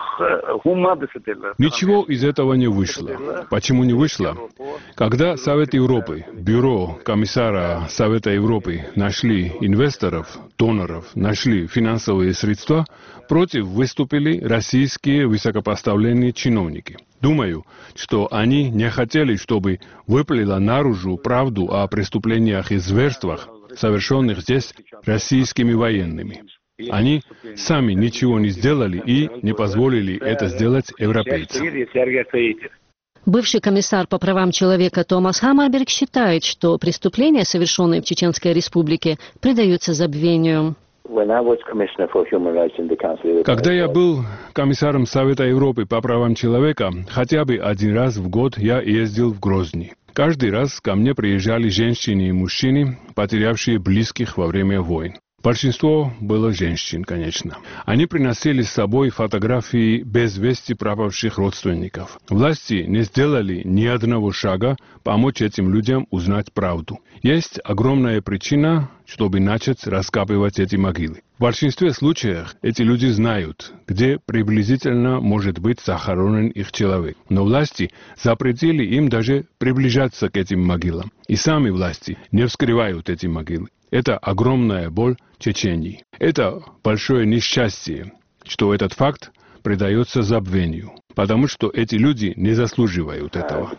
Ничего из этого не вышло. Почему не вышло? Когда Совет Европы, Бюро комиссара Совета Европы нашли инвесторов, доноров, нашли финансовые средства, против выступили российские высокопоставленные чиновники. Думаю, что они не хотели, чтобы выплыла наружу правду о преступлениях и зверствах, совершенных здесь российскими военными. Они сами ничего не сделали и не позволили это сделать европейцам. Бывший комиссар по правам человека Томас Хаммерберг считает, что преступления, совершенные в Чеченской Республике, предаются забвению. Когда я был комиссаром Совета Европы по правам человека, хотя бы один раз в год я ездил в Грозный. Каждый раз ко мне приезжали женщины и мужчины, потерявшие близких во время войн. Большинство было женщин, конечно. Они приносили с собой фотографии без вести пропавших родственников. Власти не сделали ни одного шага помочь этим людям узнать правду. Есть огромная причина, чтобы начать раскапывать эти могилы. В большинстве случаев эти люди знают, где приблизительно может быть захоронен их человек. Но власти запретили им даже приближаться к этим могилам. И сами власти не вскрывают эти могилы. Это огромная боль Чечении. Это большое несчастье, что этот факт предается забвению, потому что эти люди не заслуживают этого.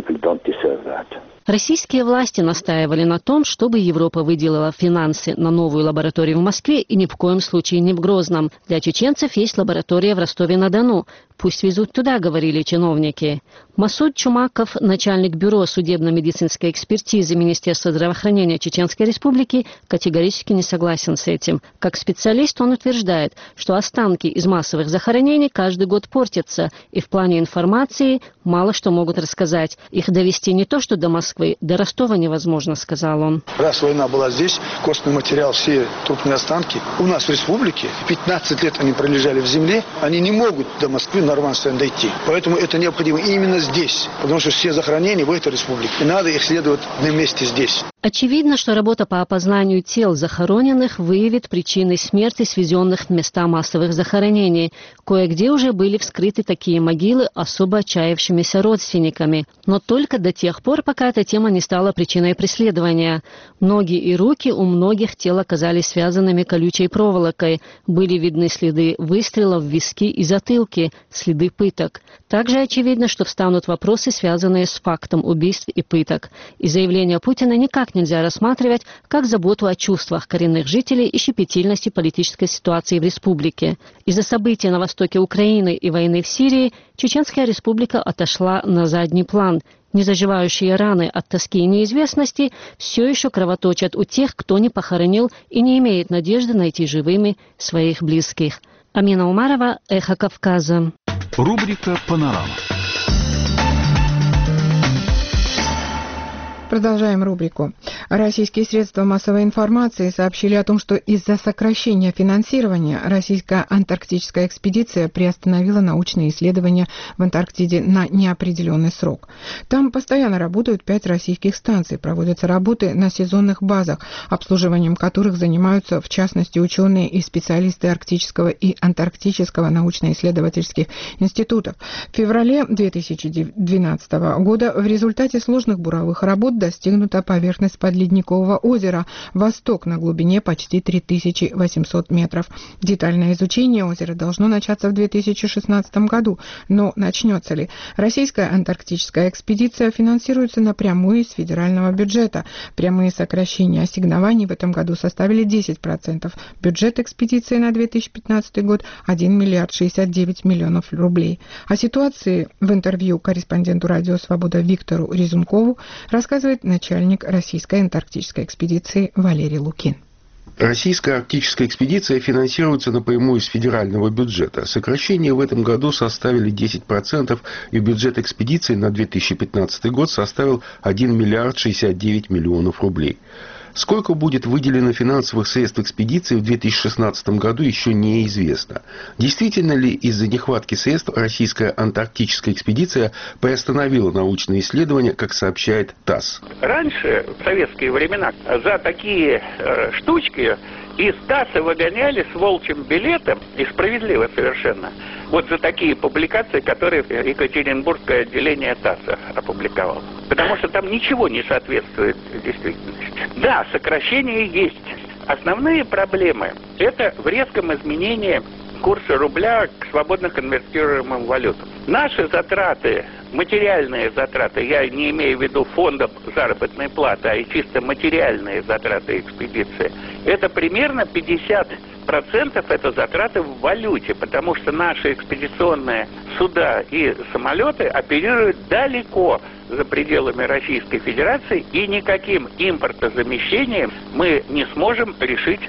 Российские власти настаивали на том, чтобы Европа выделила финансы на новую лабораторию в Москве и ни в коем случае не в Грозном. Для чеченцев есть лаборатория в Ростове-на-Дону. Пусть везут туда, говорили чиновники. Масуд Чумаков, начальник бюро судебно-медицинской экспертизы Министерства здравоохранения Чеченской Республики, категорически не согласен с этим. Как специалист он утверждает, что останки из массовых захоронений каждый год портятся, и в плане информации мало что могут рассказать. Их довести не то что до Москвы, до Ростова невозможно, сказал он. Раз война была здесь, костный материал, все трупные останки у нас в республике, пятнадцать лет они пролежали в земле, они не могут до Москвы нормально дойти. Поэтому это необходимо именно здесь, потому что все захоронения в этой республике, и надо их следовать на месте здесь. Очевидно, что работа по опознанию тел захороненных выявит причины смерти, свезенных в места массовых захоронений. Кое-где уже были вскрыты такие могилы особо отчаявшимися родственниками. Но только до тех пор, пока эта тема не стала причиной преследования. Ноги и руки у многих тел оказались связанными колючей проволокой. Были видны следы выстрелов в виски и затылки, следы пыток. Также очевидно, что встанут вопросы, связанные с фактом убийств и пыток. И заявление Путина никак нельзя рассматривать как заботу о чувствах коренных жителей и щепетильности политической ситуации в республике. Из-за событий на востоке Украины и войны в Сирии Чеченская республика отошла на задний план. Незаживающие раны от тоски и неизвестности все еще кровоточат у тех, кто не похоронил и не имеет надежды найти живыми своих близких. Амина Умарова, Эхо Кавказа. Рубрика «Панорама». Продолжаем рубрику. Российские средства массовой информации сообщили о том, что из-за сокращения финансирования российская антарктическая экспедиция приостановила научные исследования в Антарктиде на неопределенный срок. Там постоянно работают пять российских станций, проводятся работы на сезонных базах, обслуживанием которых занимаются, в частности, ученые и специалисты Арктического и Антарктического научно-исследовательских институтов. В феврале две тысячи двенадцатого года в результате сложных буровых работ достигнута поверхность подледникового озера «Восток» на глубине почти три тысячи восемьсот метров. Детальное изучение озера должно начаться в две тысячи шестнадцатом году, но начнется ли? Российская антарктическая экспедиция финансируется напрямую из федерального бюджета. Прямые сокращения ассигнований в этом году составили десять процентов. Бюджет экспедиции на две тысячи пятнадцатый год – один миллиард шестьдесят девять миллионов рублей. О ситуации в интервью корреспонденту «Радио Свобода» Виктору Резункову рассказывает начальник российской антарктической экспедиции Валерий Лукин. Российская арктическая экспедиция финансируется напрямую из федерального бюджета. Сокращения в этом году составили десять процентов, и бюджет экспедиции на две тысячи пятнадцатый год составил один миллиард шестьдесят девять миллионов рублей. Сколько будет выделено финансовых средств экспедиции в две тысячи шестнадцатом году, еще неизвестно. Действительно ли из-за нехватки средств российская антарктическая экспедиция приостановила научные исследования, как сообщает ТАСС? Раньше, в советские времена, за такие э, штучки из ТАССа выгоняли с волчьим билетом, и справедливо совершенно, вот за такие публикации, которые Екатеринбургское отделение ТАССа опубликовало. Потому что там ничего не соответствует действительности. Да, сокращения есть. Основные проблемы – это в резком изменении курса рубля к свободно конвертируемым валютам. Наши затраты, материальные затраты, я не имею в виду фондов заработной платы, а и чисто материальные затраты экспедиции, это примерно пятьдесят процентов это затраты в валюте, потому что наши экспедиционные суда и самолеты оперируют далеко за пределами Российской Федерации, и никаким импортозамещением мы не сможем решить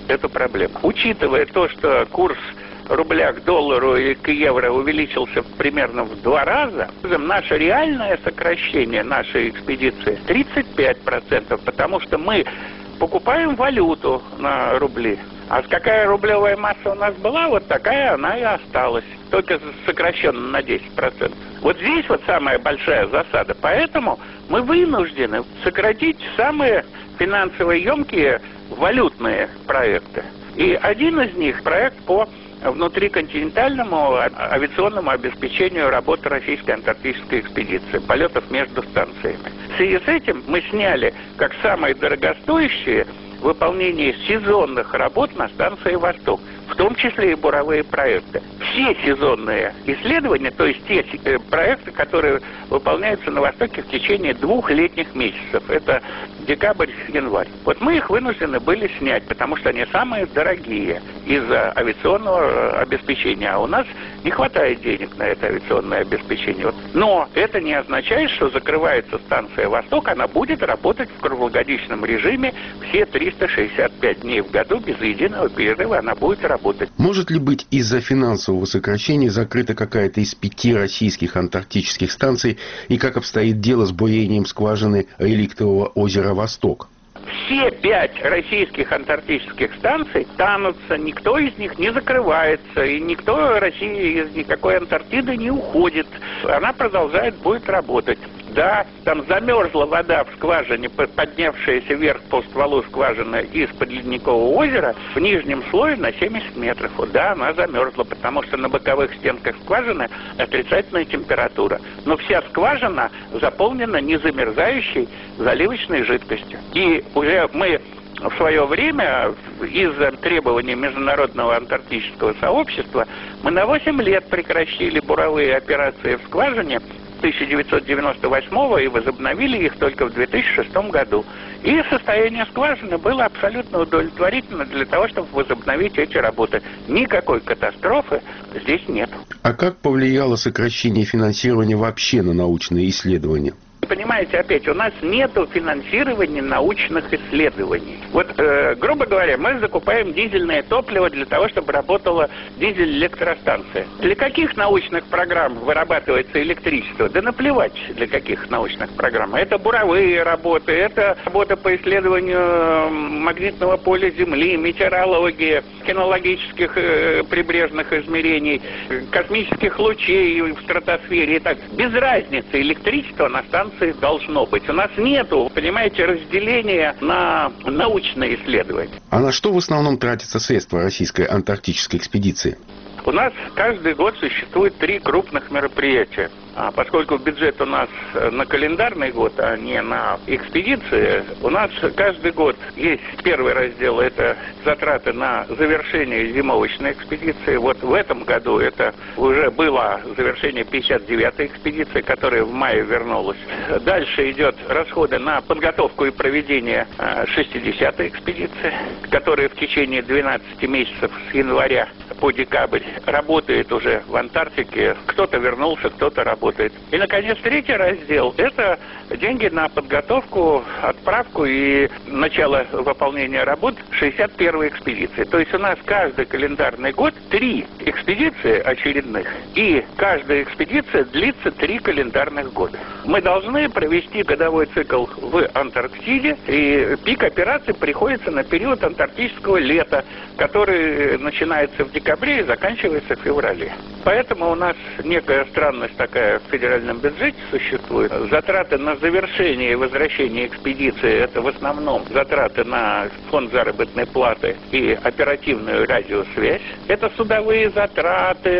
эту проблему. Учитывая то, что курс рубля к доллару и к евро увеличился примерно в два раза, наше реальное сокращение нашей экспедиции тридцать пять процентов, потому что мы покупаем валюту на рубли. А какая рублевая масса у нас была, вот такая она и осталась, только сокращенно на десять процентов. Вот здесь вот самая большая засада, поэтому мы вынуждены сократить самые финансово емкие валютные проекты. И один из них проект по внутриконтинентальному авиационному обеспечению работы российской антарктической экспедиции, полетов между станциями. В связи с этим мы сняли как самые дорогостоящие выполнение сезонных работ на станции «Восток», в том числе и буровые проекты. Все сезонные исследования, то есть те проекты, которые выполняются на Востоке в течение двух летних месяцев, это декабрь, январь. Вот мы их вынуждены были снять, потому что они самые дорогие из-за авиационного обеспечения, а у нас не хватает денег на это авиационное обеспечение. Но это не означает, что закрывается станция «Восток», она будет работать в круглогодичном режиме все триста шестьдесят пять дней в году, без единого перерыва она будет работать. Может ли быть из-за финансового сокращения закрыта какая-то из пяти российских антарктических станций, и как обстоит дело с бурением скважины реликтового озера «Восток»? Все пять российских антарктических станций тянутся, никто из них не закрывается, и никто России из никакой Антарктиды не уходит. Она продолжает, будет работать. Да, там замерзла вода в скважине, поднявшаяся вверх по стволу скважины из-под Ледникового озера в нижнем слое на семьдесят метров. Вот, да, она замерзла, потому что на боковых стенках скважины отрицательная температура. Но вся скважина заполнена незамерзающей заливочной жидкостью. И уже мы в свое время из-за требований Международного антарктического сообщества мы на восемь лет прекращили буровые операции в скважине тысяча девятьсот девяносто восьмого и возобновили их только в две тысячи шестом году. И состояние скважины было абсолютно удовлетворительно для того, чтобы возобновить эти работы. Никакой катастрофы здесь нет. А как повлияло сокращение финансирования вообще на научные исследования? Понимаете, опять, у нас нет финансирования научных исследований. Вот, э, грубо говоря, мы закупаем дизельное топливо для того, чтобы работала дизель-электростанция. Для каких научных программ вырабатывается электричество? Да наплевать, для каких научных программ. Это буровые работы, это работа по исследованию магнитного поля Земли, метеорология, кинологических э, прибрежных измерений, космических лучей в стратосфере и так. Без разницы, электричество на станции должно быть. У нас нету, понимаете, разделения на научные исследования. А на что в основном тратятся средства российской антарктической экспедиции? У нас каждый год существует три крупных мероприятия. А поскольку бюджет у нас на календарный год, а не на экспедиции, у нас каждый год есть первый раздел, это затраты на завершение зимовочной экспедиции. Вот в этом году это уже было завершение пятьдесят девятой экспедиции, которая в мае вернулась. Дальше идет расходы на подготовку и проведение шестидесятой экспедиции, которая в течение двенадцати месяцев с января по декабрь работает уже в Антарктике. Кто-то вернулся, кто-то работает. И, наконец, третий раздел – это деньги на подготовку, отправку и начало выполнения работ шестьдесят первой экспедиции. То есть у нас каждый календарный год три экспедиции очередных, и каждая экспедиция длится три календарных года. Мы должны провести годовой цикл в Антарктиде, и пик операций приходится на период антарктического лета, который начинается в декабре и заканчивается в феврале. Поэтому у нас некая странность такая в федеральном бюджете существует. Затраты на завершение и возвращение экспедиции – это в основном затраты на фонд заработной платы и оперативную радиосвязь. Это судовые затраты,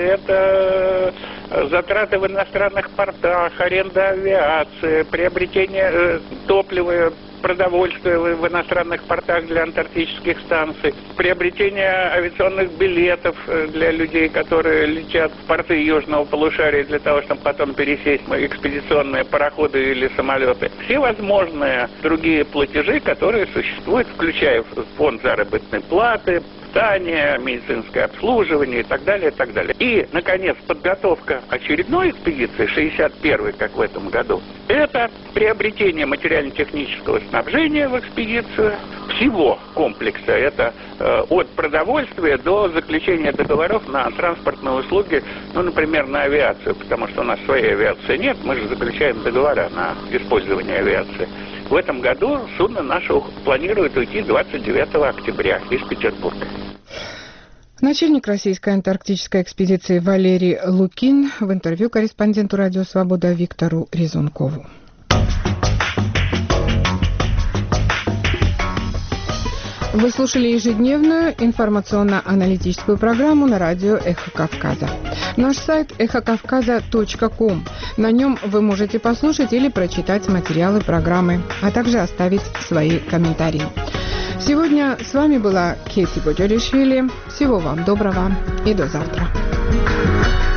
это затраты в иностранных портах, аренда авиации, приобретение э, топлива, продовольствия в иностранных портах для антарктических станций, приобретение авиационных билетов для людей, которые летят в порты южного полушария для того, чтобы потом пересесть в экспедиционные пароходы или самолеты. Все возможные другие платежи, которые существуют, включая фонд заработной платы, питание, медицинское обслуживание и так далее, и так далее. И, наконец, подготовка очередной экспедиции, шестьдесят первой, как в этом году, это приобретение материально-технического снабжения в экспедицию, всего комплекса. Это э, от продовольствия до заключения договоров на транспортные услуги, ну, например, на авиацию, потому что у нас своей авиации нет, мы же заключаем договора на использование авиации. В этом году судно наше планирует уйти двадцать девятого октября из Петербурга. Начальник российской антарктической экспедиции Валерий Лукин в интервью корреспонденту «Радио Свобода» Виктору Резункову. Вы слушали ежедневную информационно-аналитическую программу на радио «Эхо Кавказа». Наш сайт эхо кавказа точка ком. На нем вы можете послушать или прочитать материалы программы, а также оставить свои комментарии. Сегодня с вами была Кейти Боджоришвили. Всего вам доброго и до завтра.